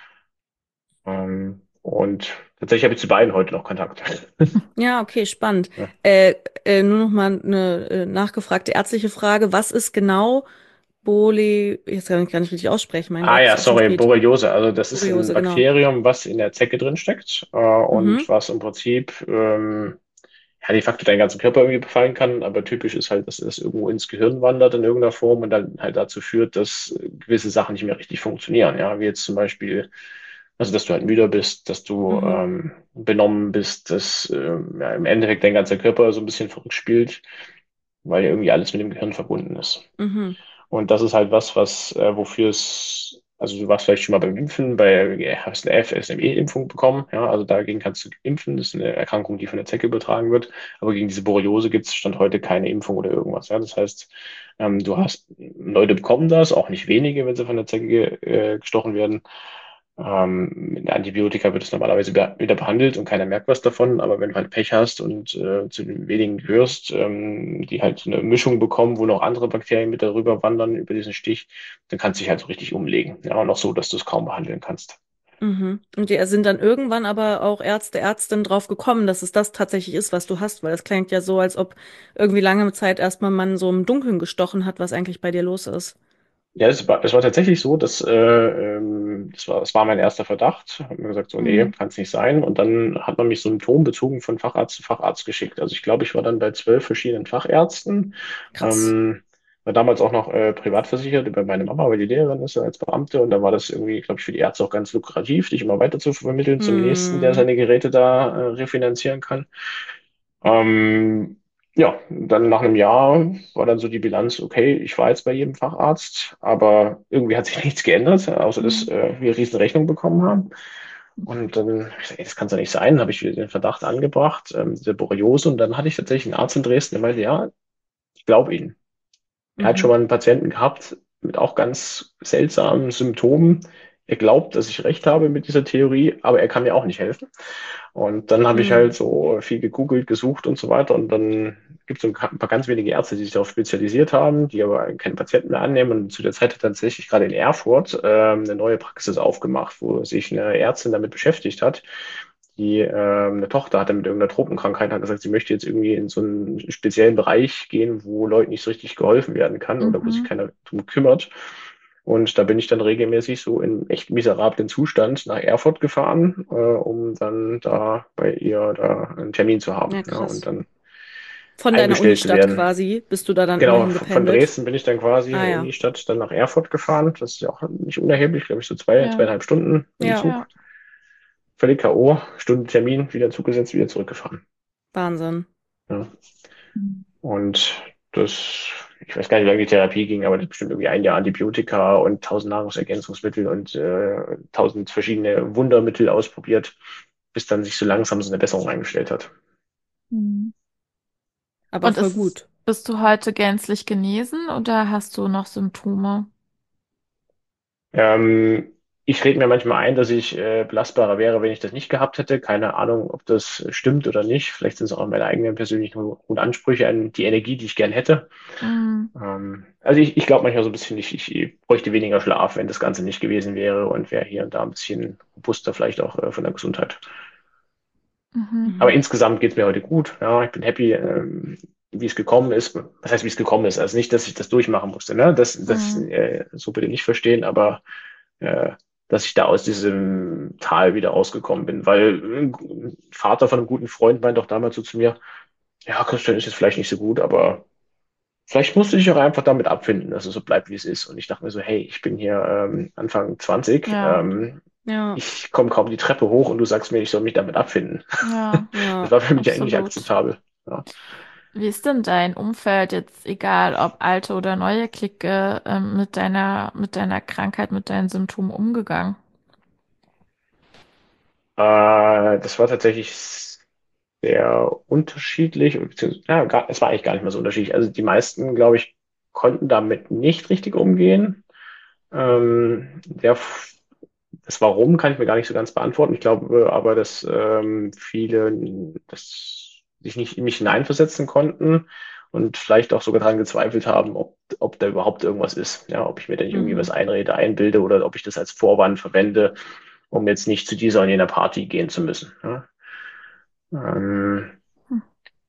Ähm, und tatsächlich habe ich zu beiden heute noch Kontakt. Ja, okay, spannend. Ja. Äh, äh, nur noch mal eine äh, nachgefragte ärztliche Frage. Was ist genau Boli, jetzt kann ich gar nicht richtig aussprechen, mein Ah Gott, ist ja, auch schon sorry, spät. Borreliose. Also das ist ein Kuriose, genau. Bakterium, was in der Zecke drin steckt äh, und Mhm. was im Prinzip ähm, ja, de facto deinen ganzen Körper irgendwie befallen kann, aber typisch ist halt, dass es irgendwo ins Gehirn wandert in irgendeiner Form und dann halt dazu führt, dass gewisse Sachen nicht mehr richtig funktionieren. Ja, wie jetzt zum Beispiel, also dass du halt müder bist, dass du Mhm. ähm, benommen bist, dass ähm, ja, im Endeffekt dein ganzer Körper so ein bisschen verrückt spielt, weil ja irgendwie alles mit dem Gehirn verbunden ist. Mhm. Und das ist halt was, was, äh, wofür es, also du warst vielleicht schon mal beim Impfen, bei, äh, hast eine F S M E-Impfung bekommen, ja, also dagegen kannst du impfen, das ist eine Erkrankung, die von der Zecke übertragen wird, aber gegen diese Borreliose gibt es Stand heute keine Impfung oder irgendwas, ja, das heißt, ähm, du hast, Leute bekommen das, auch nicht wenige, wenn sie von der Zecke äh, gestochen werden, ähm, mit Antibiotika wird es normalerweise be- wieder behandelt und keiner merkt was davon. Aber wenn du halt Pech hast und äh, zu den wenigen gehörst, ähm, die halt so eine Mischung bekommen, wo noch andere Bakterien mit darüber wandern über diesen Stich, dann kannst du dich halt so richtig umlegen. Ja, und auch so, dass du es kaum behandeln kannst. Mhm. Und die sind dann irgendwann aber auch Ärzte, Ärztinnen drauf gekommen, dass es das tatsächlich ist, was du hast, weil es klingt ja so, als ob irgendwie lange Zeit erstmal man so im Dunkeln gestochen hat, was eigentlich bei dir los ist. Ja, es war, es war tatsächlich so, dass äh, ähm, das war, das war mein erster Verdacht. Hab mir gesagt, so, nee, Mhm. kann es nicht sein. Und dann hat man mich symptombezogen von Facharzt zu Facharzt geschickt. Also ich glaube, ich war dann bei zwölf verschiedenen Fachärzten. Krass. Ähm, war damals auch noch äh, privat versichert über meine Mama, weil die Lehrerin ist ja als Beamte. Und da war das irgendwie, glaube ich, für die Ärzte auch ganz lukrativ, dich immer weiter zu vermitteln zum nächsten, der Mhm. seine Geräte da äh, refinanzieren kann. Ähm, ja, dann nach einem Jahr war dann so die Bilanz, okay, ich war jetzt bei jedem Facharzt, aber irgendwie hat sich nichts geändert, außer dass Mhm. äh, wir riesen Rechnung bekommen haben. Und dann, hab ich gesagt, ey, das kann es ja nicht sein, habe ich wieder den Verdacht angebracht, ähm, diese Borreliose. Und dann hatte ich tatsächlich einen Arzt in Dresden, der meinte, ja, ich glaube Ihnen. Er hat schon Mhm. mal einen Patienten gehabt mit auch ganz seltsamen Symptomen. Er glaubt, dass ich recht habe mit dieser Theorie, aber er kann mir auch nicht helfen. Und dann habe ich Mhm. halt so viel gegoogelt, gesucht und so weiter. Und dann gibt es ein paar ganz wenige Ärzte, die sich darauf spezialisiert haben, die aber keine Patienten mehr annehmen. Und zu der Zeit hat tatsächlich gerade in Erfurt ähm, eine neue Praxis aufgemacht, wo sich eine Ärztin damit beschäftigt hat, die ähm, eine Tochter hatte mit irgendeiner Tropenkrankheit, hat gesagt, sie möchte jetzt irgendwie in so einen speziellen Bereich gehen, wo Leuten nicht so richtig geholfen werden kann oder wo sich Mhm. keiner drum kümmert. Und da bin ich dann regelmäßig so in echt miserablen Zustand nach Erfurt gefahren, äh, um dann da bei ihr da einen Termin zu haben, Ja, ja, und krass. dann Von deiner eingestellt zu Unistadt werden. quasi bist du da dann Genau, immerhin von von gependelt. Dresden bin ich dann quasi in Ah der ja. Unistadt dann nach Erfurt gefahren. Das ist ja auch nicht unerheblich, glaube ich, so zwei, Ja. zweieinhalb Stunden mit dem Ja, Zug. Ja. Völlig K O, Stunde Termin, wieder zugesetzt, wieder zurückgefahren. Wahnsinn. Ja. Mhm. Und das, ich weiß gar nicht, wie lange die Therapie ging, aber das ist bestimmt irgendwie ein Jahr Antibiotika und tausend Nahrungsergänzungsmittel und äh, tausend verschiedene Wundermittel ausprobiert, bis dann sich so langsam so eine Besserung eingestellt hat. Mhm. Aber Und voll ist, gut. bist du heute gänzlich genesen oder hast du noch Symptome? Ähm, ich rede mir manchmal ein, dass ich äh, belastbarer wäre, wenn ich das nicht gehabt hätte. Keine Ahnung, ob das stimmt oder nicht. Vielleicht sind es auch meine eigenen persönlichen hohen Ansprüche an die Energie, die ich gern hätte. Mhm. Ähm, also ich, ich glaube manchmal so ein bisschen, ich, ich bräuchte weniger Schlaf, wenn das Ganze nicht gewesen wäre und wäre hier und da ein bisschen robuster, vielleicht auch äh, von der Gesundheit. Mhm. Aber Mhm. insgesamt geht es mir heute gut. Ja, ich bin happy, ähm, wie es gekommen ist. Was heißt, wie es gekommen ist? Also nicht, dass ich das durchmachen musste, ne? Das, das Mhm. äh, so bitte nicht verstehen, aber äh, dass ich da aus diesem Tal wieder rausgekommen bin. Weil ein Vater von einem guten Freund meint doch damals so zu mir, ja, Christian ist jetzt vielleicht nicht so gut, aber vielleicht musst du dich auch einfach damit abfinden, dass es so bleibt, wie es ist. Und ich dachte mir so, hey, ich bin hier ähm, Anfang zwanzig, Ja, ähm, Ja, ich komme kaum die Treppe hoch und du sagst mir, ich soll mich damit abfinden. ja, Das ja, war für mich eigentlich nicht absolut. akzeptabel. Ja. Wie ist denn dein Umfeld jetzt, egal ob alte oder neue Clique, ähm, mit deiner, mit deiner Krankheit, mit deinen Symptomen umgegangen? Äh, das war tatsächlich sehr unterschiedlich, beziehungsweise, ja, gar, es war eigentlich gar nicht mehr so unterschiedlich. Also die meisten, glaube ich, konnten damit nicht richtig umgehen. Ähm, der, das Warum kann ich mir gar nicht so ganz beantworten. Ich glaube aber, dass ähm, viele das sich nicht in mich hineinversetzen konnten und vielleicht auch sogar daran gezweifelt haben, ob, ob da überhaupt irgendwas ist. Ja, ob ich mir da nicht irgendwie was mhm. einrede, einbilde oder ob ich das als Vorwand verwende, um jetzt nicht zu dieser und jener Party gehen zu müssen. Ja. Ähm, Hm.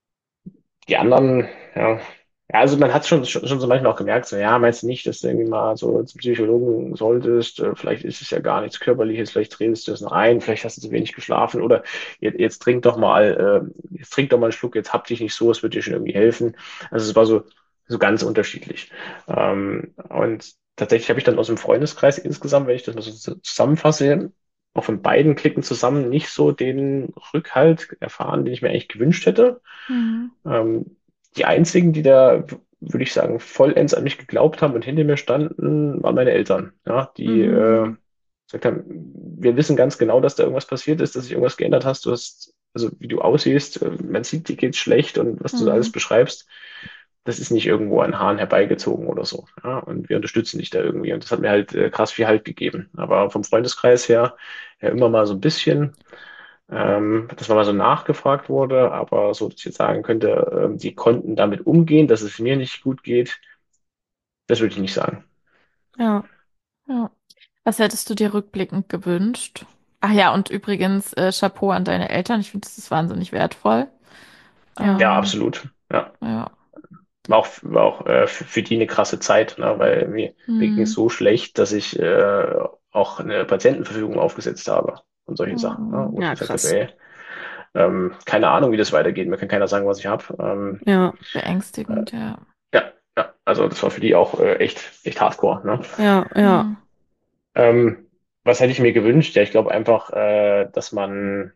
die anderen, ja, ja, also man hat schon, schon, schon so manchmal auch gemerkt, so, ja, meinst du nicht, dass du irgendwie mal so zum Psychologen solltest? Äh, Vielleicht ist es ja gar nichts Körperliches, vielleicht redest du es noch ein, vielleicht hast du zu wenig geschlafen oder jetzt, jetzt trink doch mal, äh, jetzt trink doch mal einen Schluck, jetzt hab dich nicht so, es wird dir schon irgendwie helfen. Also es war so, so ganz unterschiedlich. Ähm, und tatsächlich habe ich dann aus dem Freundeskreis insgesamt, wenn ich das mal so zusammenfasse, auch von beiden Klicken zusammen nicht so den Rückhalt erfahren, den ich mir eigentlich gewünscht hätte. Mhm. Ähm, die einzigen, die da, würde ich sagen, vollends an mich geglaubt haben und hinter mir standen, waren meine Eltern. Ja, die äh, Mhm. gesagt haben, wir wissen ganz genau, dass da irgendwas passiert ist, dass sich irgendwas geändert hast. Du hast, also wie du aussiehst, äh, man sieht, dir geht's schlecht und was du so alles Mhm. beschreibst, das ist nicht irgendwo an Haaren herbeigezogen oder so. Ja, und wir unterstützen dich da irgendwie. Und das hat mir halt äh, krass viel Halt gegeben. Aber vom Freundeskreis her, ja, immer mal so ein bisschen ähm, dass man mal so nachgefragt wurde, aber so, dass ich jetzt sagen könnte, ähm, die konnten damit umgehen, dass es mir nicht gut geht, das würde ich nicht sagen. Ja, Ja. Was hättest du dir rückblickend gewünscht? Ach ja, und übrigens, äh, Chapeau an deine Eltern. Ich finde, das ist wahnsinnig wertvoll. ja, Ja, Ähm, absolut. Ja, ja. war auch, war auch äh, für, für die eine krasse Zeit, ne? Weil mir, mir ging es Hm. so schlecht, dass ich äh, auch eine Patientenverfügung aufgesetzt habe und solche Sachen, ne? Oh. Wo ich ja, gesagt habe, krass. ey, ähm, keine Ahnung, wie das weitergeht, mir kann keiner sagen, was ich habe. Ähm, Ja, äh, Beängstigend, ja. ja, ja, also das war für die auch äh, echt, echt hardcore, ne? ja, ja, Hm. Ähm, was hätte ich mir gewünscht? Ja, ich glaube einfach, äh, dass man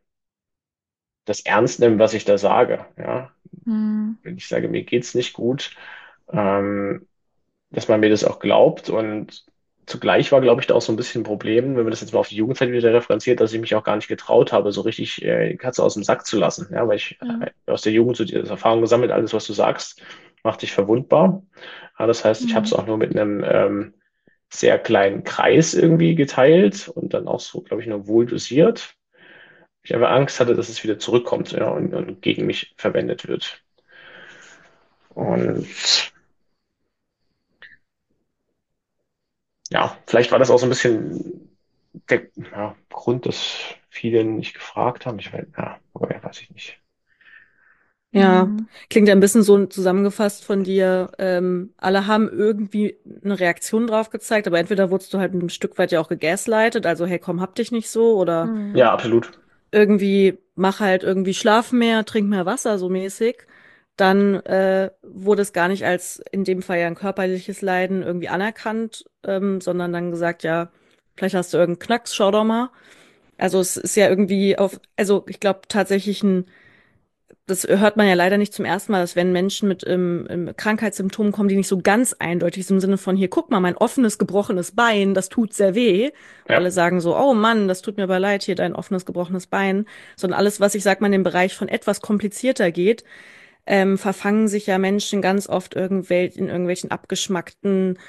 das ernst nimmt, was ich da sage. Ja, Hm. wenn ich sage, mir geht's nicht gut, ähm, dass man mir das auch glaubt. Und zugleich war, glaube ich, da auch so ein bisschen ein Problem, wenn man das jetzt mal auf die Jugendzeit wieder referenziert, dass ich mich auch gar nicht getraut habe, so richtig äh, die Katze aus dem Sack zu lassen. Ja, weil ich Ja. äh, aus der Jugend so diese Erfahrung gesammelt, alles, was du sagst, macht dich verwundbar. Ja, das heißt, ich habe Hm. es auch nur mit einem ähm, sehr kleinen Kreis irgendwie geteilt und dann auch so, glaube ich, nur wohl dosiert. Ich aber Angst hatte, dass es wieder zurückkommt, ja, und, und gegen mich verwendet wird. Und ja, vielleicht war das auch so ein bisschen der ja, Grund, dass viele nicht gefragt haben. Ich weiß, ja, aber weiß ich nicht. ja. Hm. Klingt ja ein bisschen so zusammengefasst von dir. Ähm, alle haben irgendwie eine Reaktion drauf gezeigt, aber entweder wurdest du halt ein Stück weit ja auch gegaslightet, also hey, komm, hab dich nicht so, oder Hm. Ja, absolut. irgendwie mach halt irgendwie schlaf mehr, trink mehr Wasser, so mäßig. Dann äh, wurde es gar nicht als in dem Fall ja ein körperliches Leiden irgendwie anerkannt, ähm, sondern dann gesagt, ja, vielleicht hast du irgendeinen Knacks, schau doch mal. Also es ist ja irgendwie auf, also ich glaube tatsächlich ein, das hört man ja leider nicht zum ersten Mal, dass wenn Menschen mit ähm, ähm, Krankheitssymptomen kommen, die nicht so ganz eindeutig sind, im Sinne von hier, guck mal, mein offenes, gebrochenes Bein, das tut sehr weh. Und Ja, alle sagen so, oh Mann, das tut mir aber leid, hier dein offenes, gebrochenes Bein. Sondern alles, was ich sag mal in den Bereich von etwas komplizierter geht, ähm, verfangen sich ja Menschen ganz oft irgendwel in irgendwelchen abgeschmackten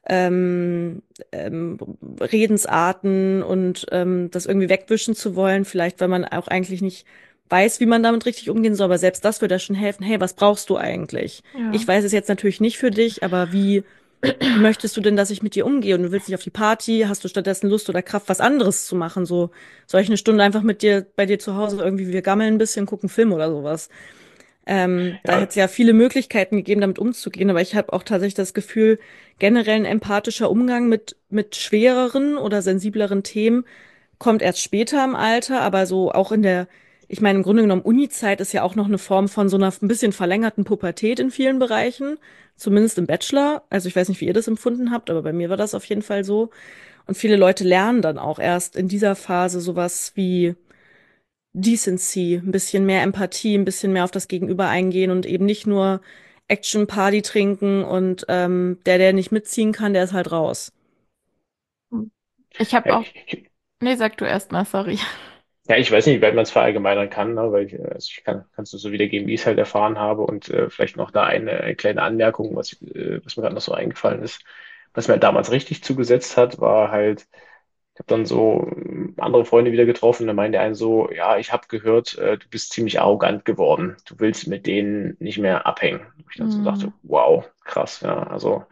ähm, ähm, Redensarten und ähm, das irgendwie wegwischen zu wollen, vielleicht weil man auch eigentlich nicht weiß, wie man damit richtig umgehen soll, aber selbst das würde ja schon helfen. Hey, was brauchst du eigentlich? Ja. Ich weiß es jetzt natürlich nicht für dich, aber wie, wie möchtest du denn, dass ich mit dir umgehe? Und du willst nicht auf die Party, hast du stattdessen Lust oder Kraft, was anderes zu machen? So, soll ich eine Stunde einfach mit dir bei dir zu Hause irgendwie, wir gammeln ein bisschen, gucken Film oder sowas? Ähm, da Ja, hätte es ja viele Möglichkeiten gegeben, damit umzugehen, aber ich habe auch tatsächlich das Gefühl, generell ein empathischer Umgang mit, mit schwereren oder sensibleren Themen kommt erst später im Alter, aber so auch in der, ich meine, im Grunde genommen, Uni-Zeit ist ja auch noch eine Form von so einer ein bisschen verlängerten Pubertät in vielen Bereichen, zumindest im Bachelor. Also ich weiß nicht, wie ihr das empfunden habt, aber bei mir war das auf jeden Fall so. Und viele Leute lernen dann auch erst in dieser Phase sowas wie Decency, ein bisschen mehr Empathie, ein bisschen mehr auf das Gegenüber eingehen und eben nicht nur Action Party trinken und ähm, der, der nicht mitziehen kann, der ist halt raus. Ich habe ja, auch, ich, nee, sag du erst mal, sorry. ja, ich weiß nicht, wie weit man es verallgemeinern kann, ne, weil ich, äh, also ich kann es so wiedergeben, wie ich es halt erfahren habe und äh, vielleicht noch da eine, eine kleine Anmerkung, was, äh, was mir gerade noch so eingefallen ist. Was mir halt damals richtig zugesetzt hat, war halt, ich habe dann so ähm, andere Freunde wieder getroffen, da meinte einer so, ja, ich habe gehört, äh, du bist ziemlich arrogant geworden, du willst mit denen nicht mehr abhängen. Wo ich dann so dachte, Hm, wow, krass, ja, also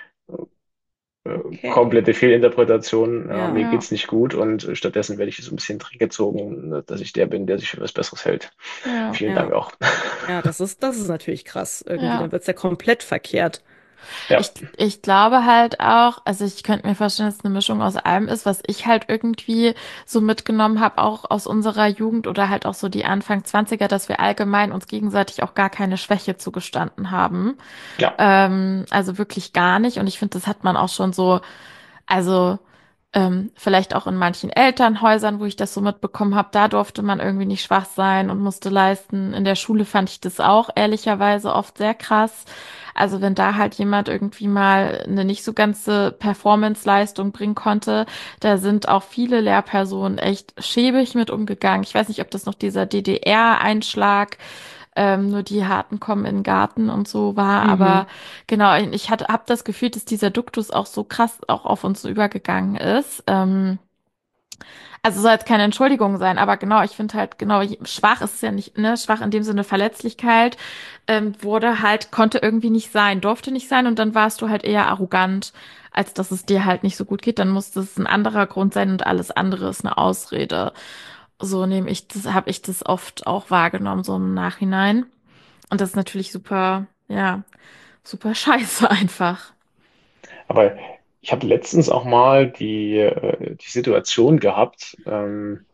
äh, Okay. komplette Fehlinterpretation. Ja, Ja. mir ja, geht's nicht gut und äh, stattdessen werde ich so ein bisschen gezogen, äh, dass ich der bin, der sich für was Besseres hält. ja, Vielen Ja. Dank auch. Ja, das ist, das ist natürlich krass irgendwie. ja. Dann wird's ja komplett verkehrt. Ja, Ich, ich glaube halt auch, also ich könnte mir vorstellen, dass es eine Mischung aus allem ist, was ich halt irgendwie so mitgenommen habe, auch aus unserer Jugend oder halt auch so die Anfang Zwanziger, dass wir allgemein uns gegenseitig auch gar keine Schwäche zugestanden haben. ja, Ähm, also wirklich gar nicht. Und ich finde, das hat man auch schon so, also ähm, vielleicht auch in manchen Elternhäusern, wo ich das so mitbekommen habe, da durfte man irgendwie nicht schwach sein und musste leisten. In der Schule fand ich das auch ehrlicherweise oft sehr krass. Also wenn da halt jemand irgendwie mal eine nicht so ganze Performance-Leistung bringen konnte, da sind auch viele Lehrpersonen echt schäbig mit umgegangen. Ich weiß nicht, ob das noch dieser D D R-Einschlag, ähm, nur die Harten kommen in den Garten und so war, Mhm. aber genau, ich hatte, hab das Gefühl, dass dieser Duktus auch so krass auch auf uns so übergegangen ist. Ähm, also soll jetzt keine Entschuldigung sein, aber genau, ich finde halt, genau, schwach ist es ja nicht, ne, schwach in dem Sinne Verletzlichkeit, ähm, wurde halt, konnte irgendwie nicht sein, durfte nicht sein und dann warst du halt eher arrogant, als dass es dir halt nicht so gut geht, dann musste es ein anderer Grund sein und alles andere ist eine Ausrede. So nehme ich das, habe ich das oft auch wahrgenommen, so im Nachhinein. Und das ist natürlich super, ja, super scheiße einfach. aber ich habe letztens auch mal die, äh, die Situation gehabt, ähm,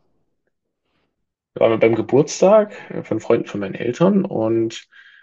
da waren wir beim Geburtstag äh, von Freunden von meinen Eltern und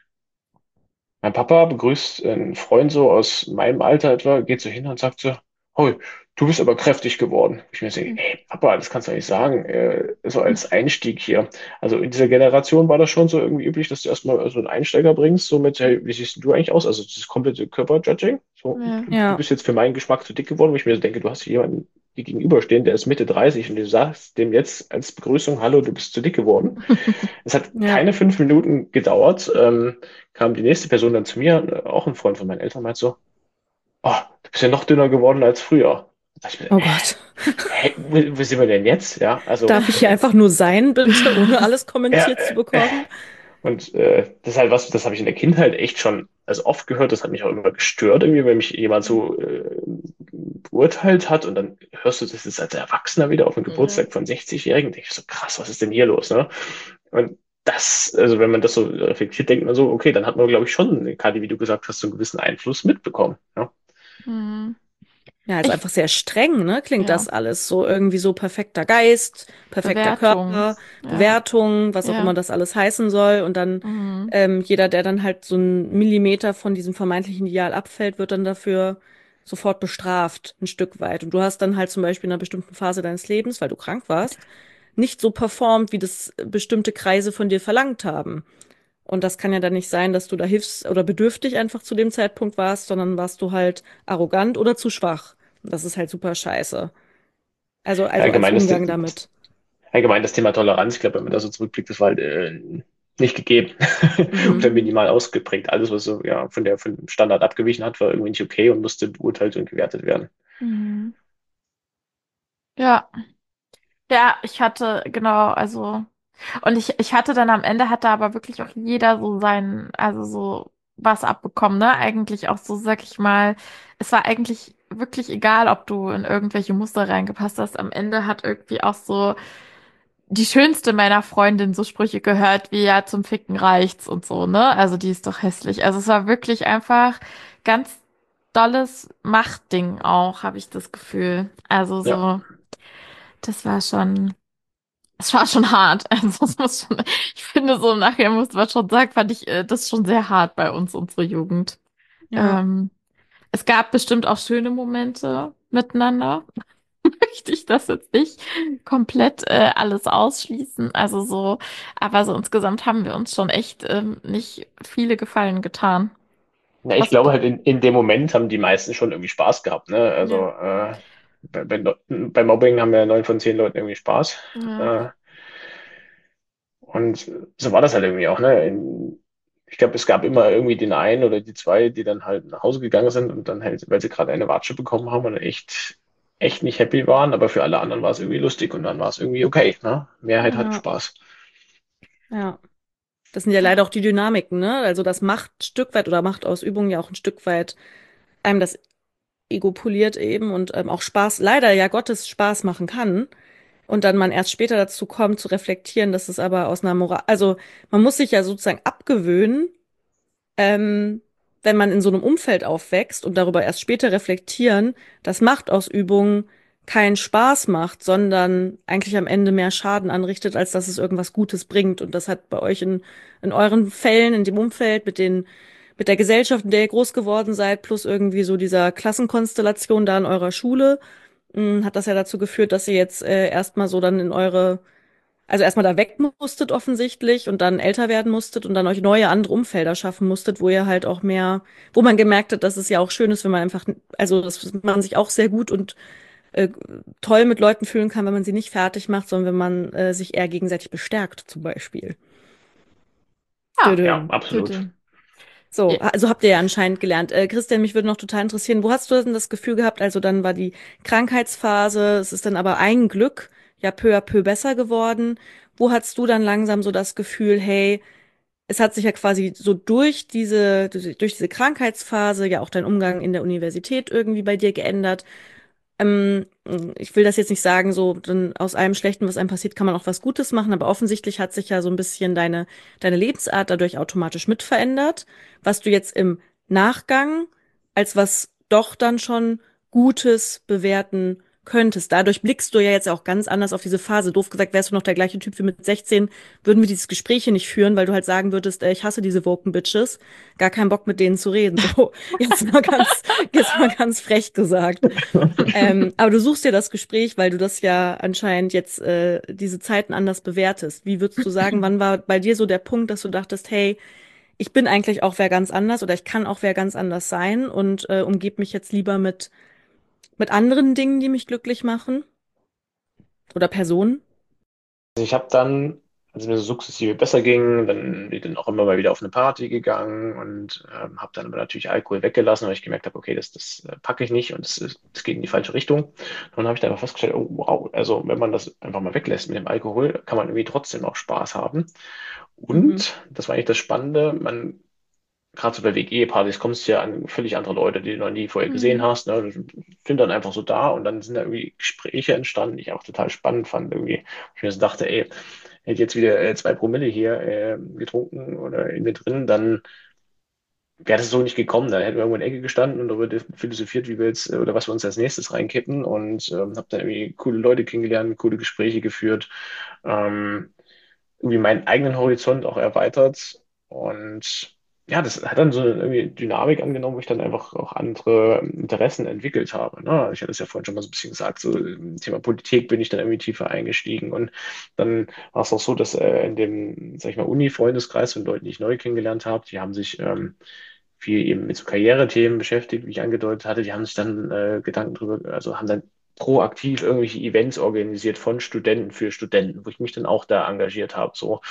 mein Papa begrüßt einen Freund so aus meinem Alter etwa, geht so hin und sagt so, oh, du bist aber kräftig geworden. Ich mir so, ey, Papa, das kannst du nicht sagen, äh, so als Einstieg hier. Also in dieser Generation war das schon so irgendwie üblich, dass du erstmal so einen Einsteiger bringst, so mit, hey, wie siehst denn du eigentlich aus? Also das komplette Körperjudging. So, Ja. du, du Ja. bist jetzt für meinen Geschmack zu dick geworden, wo ich mir so denke, du hast hier jemanden dir gegenüberstehen, der ist Mitte dreißig und du sagst dem jetzt als Begrüßung, hallo, du bist zu dick geworden. Es hat Ja. keine fünf Minuten gedauert, ähm, kam die nächste Person dann zu mir, äh, auch ein Freund von meinen Eltern, meint so, oh, du bist ja noch dünner geworden als früher. Da dachte ich mir, Oh hä, Gott. hä, wo, wo sind wir denn jetzt? Ja, also, Darf ich hier einfach nur sein, bitte, ohne alles ja, kommentiert zu äh, bekommen? und äh, das ist halt was, das habe ich in der Kindheit echt schon also oft gehört, das hat mich auch immer gestört, irgendwie, wenn mich jemand so äh, beurteilt hat und dann hörst du das jetzt als Erwachsener wieder auf dem Ja. Geburtstag von sechzig-Jährigen, denke ich so, krass, was ist denn hier los, ne? Und das, also wenn man das so reflektiert, denkt man so, okay, dann hat man, glaube ich, schon, Kadi, wie du gesagt hast, so einen gewissen Einfluss mitbekommen. Ja, Hm. Ja, ist Ich, einfach sehr streng, ne? Klingt ja, das alles so irgendwie so perfekter Geist, perfekter Bewertung. Körper, Ja, Bewertung, was auch immer ja. das alles heißen soll. Und dann Hm. ähm, jeder, der dann halt so einen Millimeter von diesem vermeintlichen Ideal abfällt, wird dann dafür sofort bestraft, ein Stück weit. Und du hast dann halt zum Beispiel in einer bestimmten Phase deines Lebens, weil du krank warst, nicht so performt, wie das bestimmte Kreise von dir verlangt haben. Und das kann ja dann nicht sein, dass du da hilfs- oder bedürftig einfach zu dem Zeitpunkt warst, sondern warst du halt arrogant oder zu schwach. Und das ist halt super scheiße. Also, also als allgemein ist, Umgang damit. allgemein das Thema Toleranz, ich glaube, wenn man da so zurückblickt, das war halt äh, nicht gegeben oder Mhm. minimal ausgeprägt. Alles, was so ja von der von dem Standard abgewichen hat, war irgendwie nicht okay und musste beurteilt und gewertet werden. Mhm. Ja, ja, ich hatte, genau, also, und ich, ich hatte dann am Ende, hatte aber wirklich auch jeder so sein, also so was abbekommen, ne? Eigentlich auch so, sag ich mal, es war eigentlich wirklich egal, ob du in irgendwelche Muster reingepasst hast. Am Ende hat irgendwie auch so die schönste meiner Freundin so Sprüche gehört, wie ja, zum Ficken reicht's und so, ne? Also die ist doch hässlich. Also es war wirklich einfach ganz dolles Machtding auch, habe ich das Gefühl. Also Ja. so, das war schon, es war schon hart. Also es muss schon, ich finde so nachher muss man schon sagen, fand ich äh, das schon sehr hart bei uns, unsere Jugend. Ja. Ähm, Es gab bestimmt auch schöne Momente miteinander. Möchte ich das jetzt nicht komplett äh, alles ausschließen. Also so, aber so insgesamt haben wir uns schon echt ähm, nicht viele Gefallen getan. Na, ich Hast glaube du? halt in, in dem Moment haben die meisten schon irgendwie Spaß gehabt, ne? Also Ja. äh, bei, bei, Leuten- bei Mobbing haben ja neun von zehn Leuten irgendwie Spaß. Ja. Äh, und so war das halt irgendwie auch, ne? In, ich glaube, es gab immer irgendwie den einen oder die zwei, die dann halt nach Hause gegangen sind und dann halt, weil sie gerade eine Watsche bekommen haben und echt, echt nicht happy waren, aber für alle anderen war es irgendwie lustig und dann war es irgendwie okay, ne? Mehrheit hatte Ja. Spaß. Ja. Das sind ja leider auch die Dynamiken, ne? Also das macht ein Stück weit oder Machtausübung ja auch ein Stück weit einem das Ego poliert eben und ähm, auch Spaß, leider ja Gottes Spaß machen kann. Und dann man erst später dazu kommt, zu reflektieren, dass es aber aus einer Moral, also man muss sich ja sozusagen abgewöhnen, ähm, wenn man in so einem Umfeld aufwächst und darüber erst später reflektieren, dass Machtausübung keinen Spaß macht, sondern eigentlich am Ende mehr Schaden anrichtet, als dass es irgendwas Gutes bringt. Und das hat bei euch in, in euren Fällen, in dem Umfeld, mit den, mit der Gesellschaft, in der ihr groß geworden seid, plus irgendwie so dieser Klassenkonstellation da in eurer Schule, mh, hat das ja dazu geführt, dass ihr jetzt äh, erstmal so dann in eure also erstmal da weg musstet offensichtlich und dann älter werden musstet und dann euch neue andere Umfelder schaffen musstet, wo ihr halt auch mehr, wo man gemerkt hat, dass es ja auch schön ist, wenn man einfach, also dass man sich auch sehr gut und äh, toll mit Leuten fühlen kann, wenn man sie nicht fertig macht, sondern wenn man äh, sich eher gegenseitig bestärkt, zum Beispiel. Ja. Ja, Dödüm. absolut. Tüte. So, Ja. also habt ihr ja anscheinend gelernt. Äh, Christian, mich würde noch total interessieren, wo hast du denn das Gefühl gehabt, also dann war die Krankheitsphase, es ist dann aber ein Glück ja peu à peu besser geworden. Wo hattest du dann langsam so das Gefühl, hey, es hat sich ja quasi so durch diese, durch diese Krankheitsphase ja auch dein Umgang in der Universität irgendwie bei dir geändert. Ähm, ich will das jetzt nicht sagen, so dann aus allem Schlechten, was einem passiert, kann man auch was Gutes machen, aber offensichtlich hat sich ja so ein bisschen deine, deine Lebensart dadurch automatisch mit verändert, was du jetzt im Nachgang als was doch dann schon Gutes bewerten könntest. Dadurch blickst du ja jetzt auch ganz anders auf diese Phase. Doof gesagt, wärst du noch der gleiche Typ wie mit sechzehn, würden wir dieses Gespräch hier nicht führen, weil du halt sagen würdest, äh, ich hasse diese woken Bitches, gar keinen Bock mit denen zu reden. So, jetzt mal ganz, jetzt mal ganz frech gesagt. Ähm, aber du suchst dir das Gespräch, weil du das ja anscheinend jetzt äh, diese Zeiten anders bewertest. Wie würdest du sagen, wann war bei dir so der Punkt, dass du dachtest, hey, ich bin eigentlich auch wer ganz anders oder ich kann auch wer ganz anders sein und äh, umgebe mich jetzt lieber mit mit anderen Dingen, die mich glücklich machen oder Personen? Also ich habe dann, als es mir so sukzessive besser ging, dann bin ich dann auch immer mal wieder auf eine Party gegangen und ähm, habe dann aber natürlich Alkohol weggelassen, weil ich gemerkt habe, okay, das, das äh, packe ich nicht und das, ist- das geht in die falsche Richtung. Und dann habe ich dann einfach festgestellt, oh wow, also wenn man das einfach mal weglässt mit dem Alkohol, kann man irgendwie trotzdem noch Spaß haben. Mhm. Und das war eigentlich das Spannende, man gerade so bei W G-Partys kommst du ja an völlig andere Leute, die du noch nie vorher gesehen Mhm. hast. Ne? Die sind dann einfach so da und dann sind da irgendwie Gespräche entstanden, die ich auch total spannend fand. Irgendwie, ich mir so dachte, ey, hätte jetzt wieder äh, zwei Promille hier äh, getrunken oder in mir drin, dann wäre das so nicht gekommen. Dann hätten wir irgendwo in der Ecke gestanden und darüber philosophiert, wie wir jetzt äh, oder was wir uns als nächstes reinkippen und ähm, habe dann irgendwie coole Leute kennengelernt, coole Gespräche geführt, ähm, irgendwie meinen eigenen Horizont auch erweitert und ja, das hat dann so eine irgendwie Dynamik angenommen, wo ich dann einfach auch andere Interessen entwickelt habe. Ne? Ich hatte es ja vorhin schon mal so ein bisschen gesagt, so im Thema Politik bin ich dann irgendwie tiefer eingestiegen und dann war es auch so, dass äh, in dem, sag ich mal, Uni-Freundeskreis von Leuten, die ich neu kennengelernt habe, die haben sich ähm, viel eben mit so Karrierethemen beschäftigt, wie ich angedeutet hatte, die haben sich dann äh, Gedanken drüber, also haben dann proaktiv irgendwelche Events organisiert von Studenten für Studenten, wo ich mich dann auch da engagiert habe. So.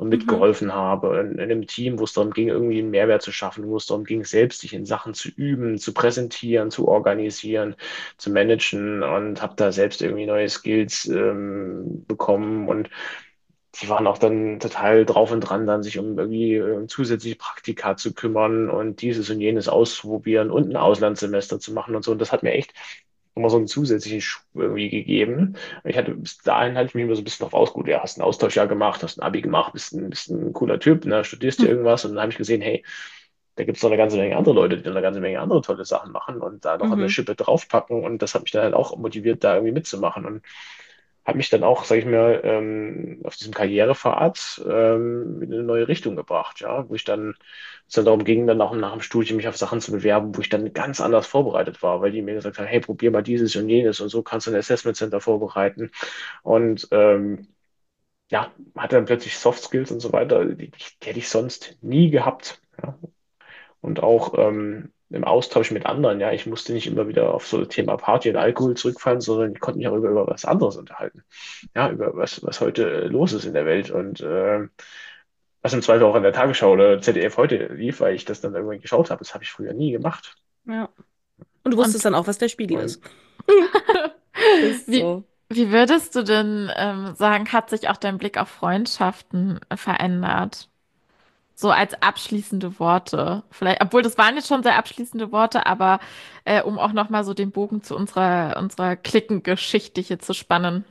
und Mhm. mitgeholfen habe in, in einem Team, wo es darum ging, irgendwie einen Mehrwert zu schaffen, wo es darum ging, selbst sich in Sachen zu üben, zu präsentieren, zu organisieren, zu managen und habe da selbst irgendwie neue Skills ähm, bekommen und die waren auch dann total drauf und dran, dann sich um irgendwie äh, zusätzliche Praktika zu kümmern und dieses und jenes auszuprobieren und ein Auslandssemester zu machen und so. Und das hat mir echt immer so einen zusätzlichen Schub irgendwie gegeben. Ich hatte bis dahin hatte ich mich immer so ein bisschen drauf ausgeruht, ja, hast ein Austauschjahr gemacht, hast ein Abi gemacht, bist ein, bist ein cooler Typ, ne, studierst dir irgendwas und dann habe ich gesehen, hey, da gibt es noch eine ganze Menge andere Leute, die noch eine ganze Menge andere tolle Sachen machen und da noch eine Mhm. Schippe draufpacken und das hat mich dann halt auch motiviert, da irgendwie mitzumachen und hat mich dann auch, sag ich mal, ähm, auf diesem Karrierepfad ähm, in eine neue Richtung gebracht, ja, wo ich dann, es dann darum ging, dann auch nach dem Studium mich auf Sachen zu bewerben, wo ich dann ganz anders vorbereitet war, weil die mir gesagt haben, hey, probier mal dieses und jenes und so kannst du ein Assessment Center vorbereiten und ähm, ja, hatte dann plötzlich Soft Skills und so weiter, die, die, die hätte ich sonst nie gehabt, ja, und auch ähm, im Austausch mit anderen, ja, ich musste nicht immer wieder auf so das Thema Party und Alkohol zurückfallen, sondern ich konnte mich auch über, über was anderes unterhalten. Ja, über was, was heute äh, los ist in der Welt und äh, was im Zweifel auch in der Tagesschau oder Z D F heute lief, weil ich das dann irgendwann geschaut habe. Das habe ich früher nie gemacht. Ja. Und du wusstest Und dann auch, was der Spiegel ist. Und Ist wie, so. wie würdest du denn ähm, sagen, hat sich auch dein Blick auf Freundschaften äh, verändert? So als abschließende Worte. Vielleicht, obwohl das waren jetzt schon sehr abschließende Worte, aber äh, um auch nochmal so den Bogen zu unserer, unserer Clique-Geschichte hier zu spannen.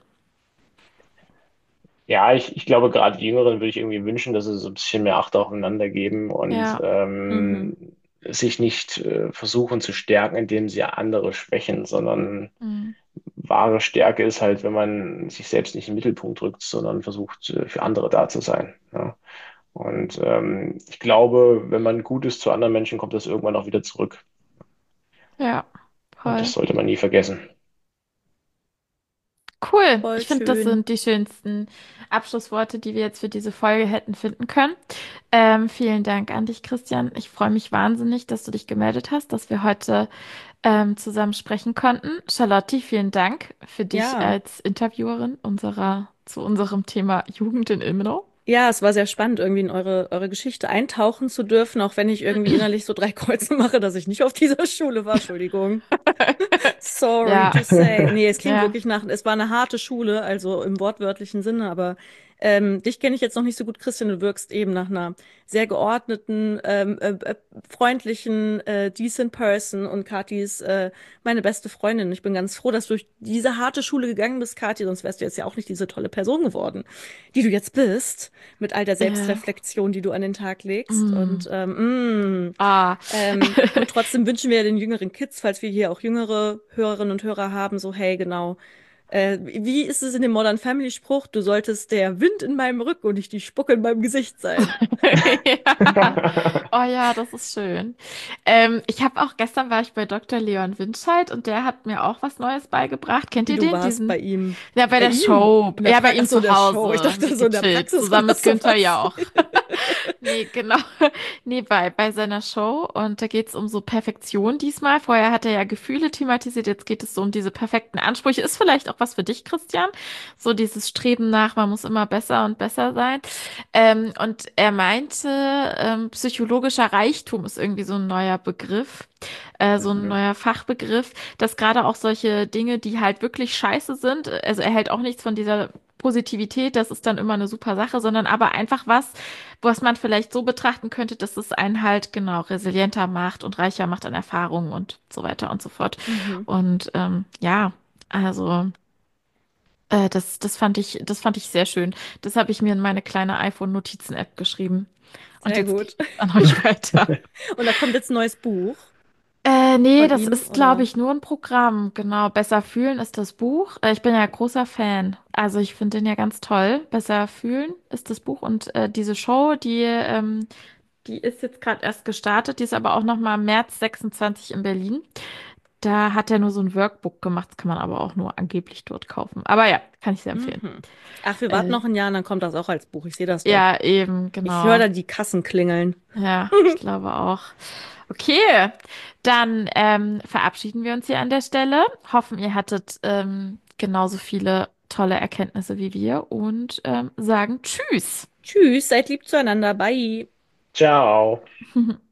ja, ich, ich glaube, gerade die Jüngeren würde ich irgendwie wünschen, dass sie so ein bisschen mehr Acht aufeinander geben und Ja. Mhm. ähm, sich nicht äh, versuchen zu stärken, indem sie andere schwächen, sondern Mhm. wahre Stärke ist halt, wenn man sich selbst nicht in den Mittelpunkt rückt, sondern versucht, äh, für andere da zu sein. Ja. Und ähm, ich glaube, wenn man gut ist zu anderen Menschen, kommt das irgendwann auch wieder zurück. Ja, Und das voll. sollte man nie vergessen. Cool. Voll Ich finde, das schön. sind die schönsten Abschlussworte, die wir jetzt für diese Folge hätten finden können. Ähm, vielen Dank an dich, Christian. Ich freue mich wahnsinnig, dass du dich gemeldet hast, dass wir heute ähm, zusammen sprechen konnten. Charlotte, vielen Dank für dich Ja. als Interviewerin unserer, zu unserem Thema Jugend in Ilmenau. Ja, es war sehr spannend, irgendwie in eure, eure Geschichte eintauchen zu dürfen, auch wenn ich irgendwie innerlich so drei Kreuze mache, dass ich nicht auf dieser Schule war. Entschuldigung. Sorry Ja, to say. Nee, es klingt ja. wirklich nach, es war eine harte Schule, also im wortwörtlichen Sinne, aber ähm, dich kenne ich jetzt noch nicht so gut, Christian. Du wirkst eben nach einer sehr geordneten, ähm, äh, äh, freundlichen, äh, decent Person und Kathi ist äh, meine beste Freundin. Ich bin ganz froh, dass du durch diese harte Schule gegangen bist, Kathi, sonst wärst du jetzt ja auch nicht diese tolle Person geworden, die du jetzt bist, mit all der Äh, Selbstreflexion, die du an den Tag legst. mm, Und ähm, mm, ah. ähm, und trotzdem wünschen wir den jüngeren Kids, falls wir hier auch jüngere Hörerinnen und Hörer haben, so, hey, genau. Äh, wie ist es in dem Modern Family Spruch? Du solltest der Wind in meinem Rücken und nicht die Spucke in meinem Gesicht sein. Ja. Oh ja, das ist schön. Ähm, ich habe auch gestern war ich bei Doktor Leon Winscheid und der hat mir auch was Neues beigebracht. Kennt Wie ihr du den? warst bei Diesen, ihm. ja, bei Bei der ihm? Show. In der Ja, bei Praxis? Ach ihm so, in zu der Show. Ich Hause dachte haben wir so in der gechillt, Praxis zusammen oder mit Günther sowas. Jauch. Nee, genau. Nee, bei, bei seiner Show. Und da geht es um so Perfektion diesmal. Vorher hat er ja Gefühle thematisiert, jetzt geht es so um diese perfekten Ansprüche. Ist vielleicht auch was für dich, Christian. So dieses Streben nach, man muss immer besser und besser sein. Ähm, und er meinte, ähm, psychologischer Reichtum ist irgendwie so ein neuer Begriff, äh, so ein Mhm. neuer Fachbegriff, dass gerade auch solche Dinge, die halt wirklich scheiße sind, also er hält auch nichts von dieser Positivität, das ist dann immer eine super Sache, sondern aber einfach was, was man vielleicht so betrachten könnte, dass es einen halt genau resilienter macht und reicher macht an Erfahrungen und so weiter und so fort. Mhm. Und ähm, ja, also äh, das, das fand ich, das fand ich sehr schön. Das habe ich mir in meine kleine iPhone-Notizen-App geschrieben. Und Sehr jetzt gehe gut. ich an euch weiter. Und da kommt jetzt ein neues Buch Äh, nee, von das ihm, ist, glaube oder? ich, nur ein Programm. Genau. Besser fühlen ist das Buch. Äh, ich bin ja großer Fan. Also ich finde den ja ganz toll. Besser fühlen ist das Buch. Und äh, diese Show, die, ähm, die ist jetzt gerade erst gestartet. Die ist aber auch noch mal im März sechsundzwanzig in Berlin. Da hat er nur so ein Workbook gemacht. Das kann man aber auch nur angeblich dort kaufen. Aber ja, kann ich sehr empfehlen. Mhm. Ach, wir warten Äh, noch ein Jahr und dann kommt das auch als Buch. Ich sehe das doch. ja, eben, Ich höre genau. da die Kassen klingeln. Ja, ich glaube auch. Okay, dann ähm, verabschieden wir uns hier an der Stelle. Hoffen, ihr hattet ähm, genauso viele tolle Erkenntnisse wie wir und ähm, sagen Tschüss. Tschüss, seid lieb zueinander. Bye. Ciao.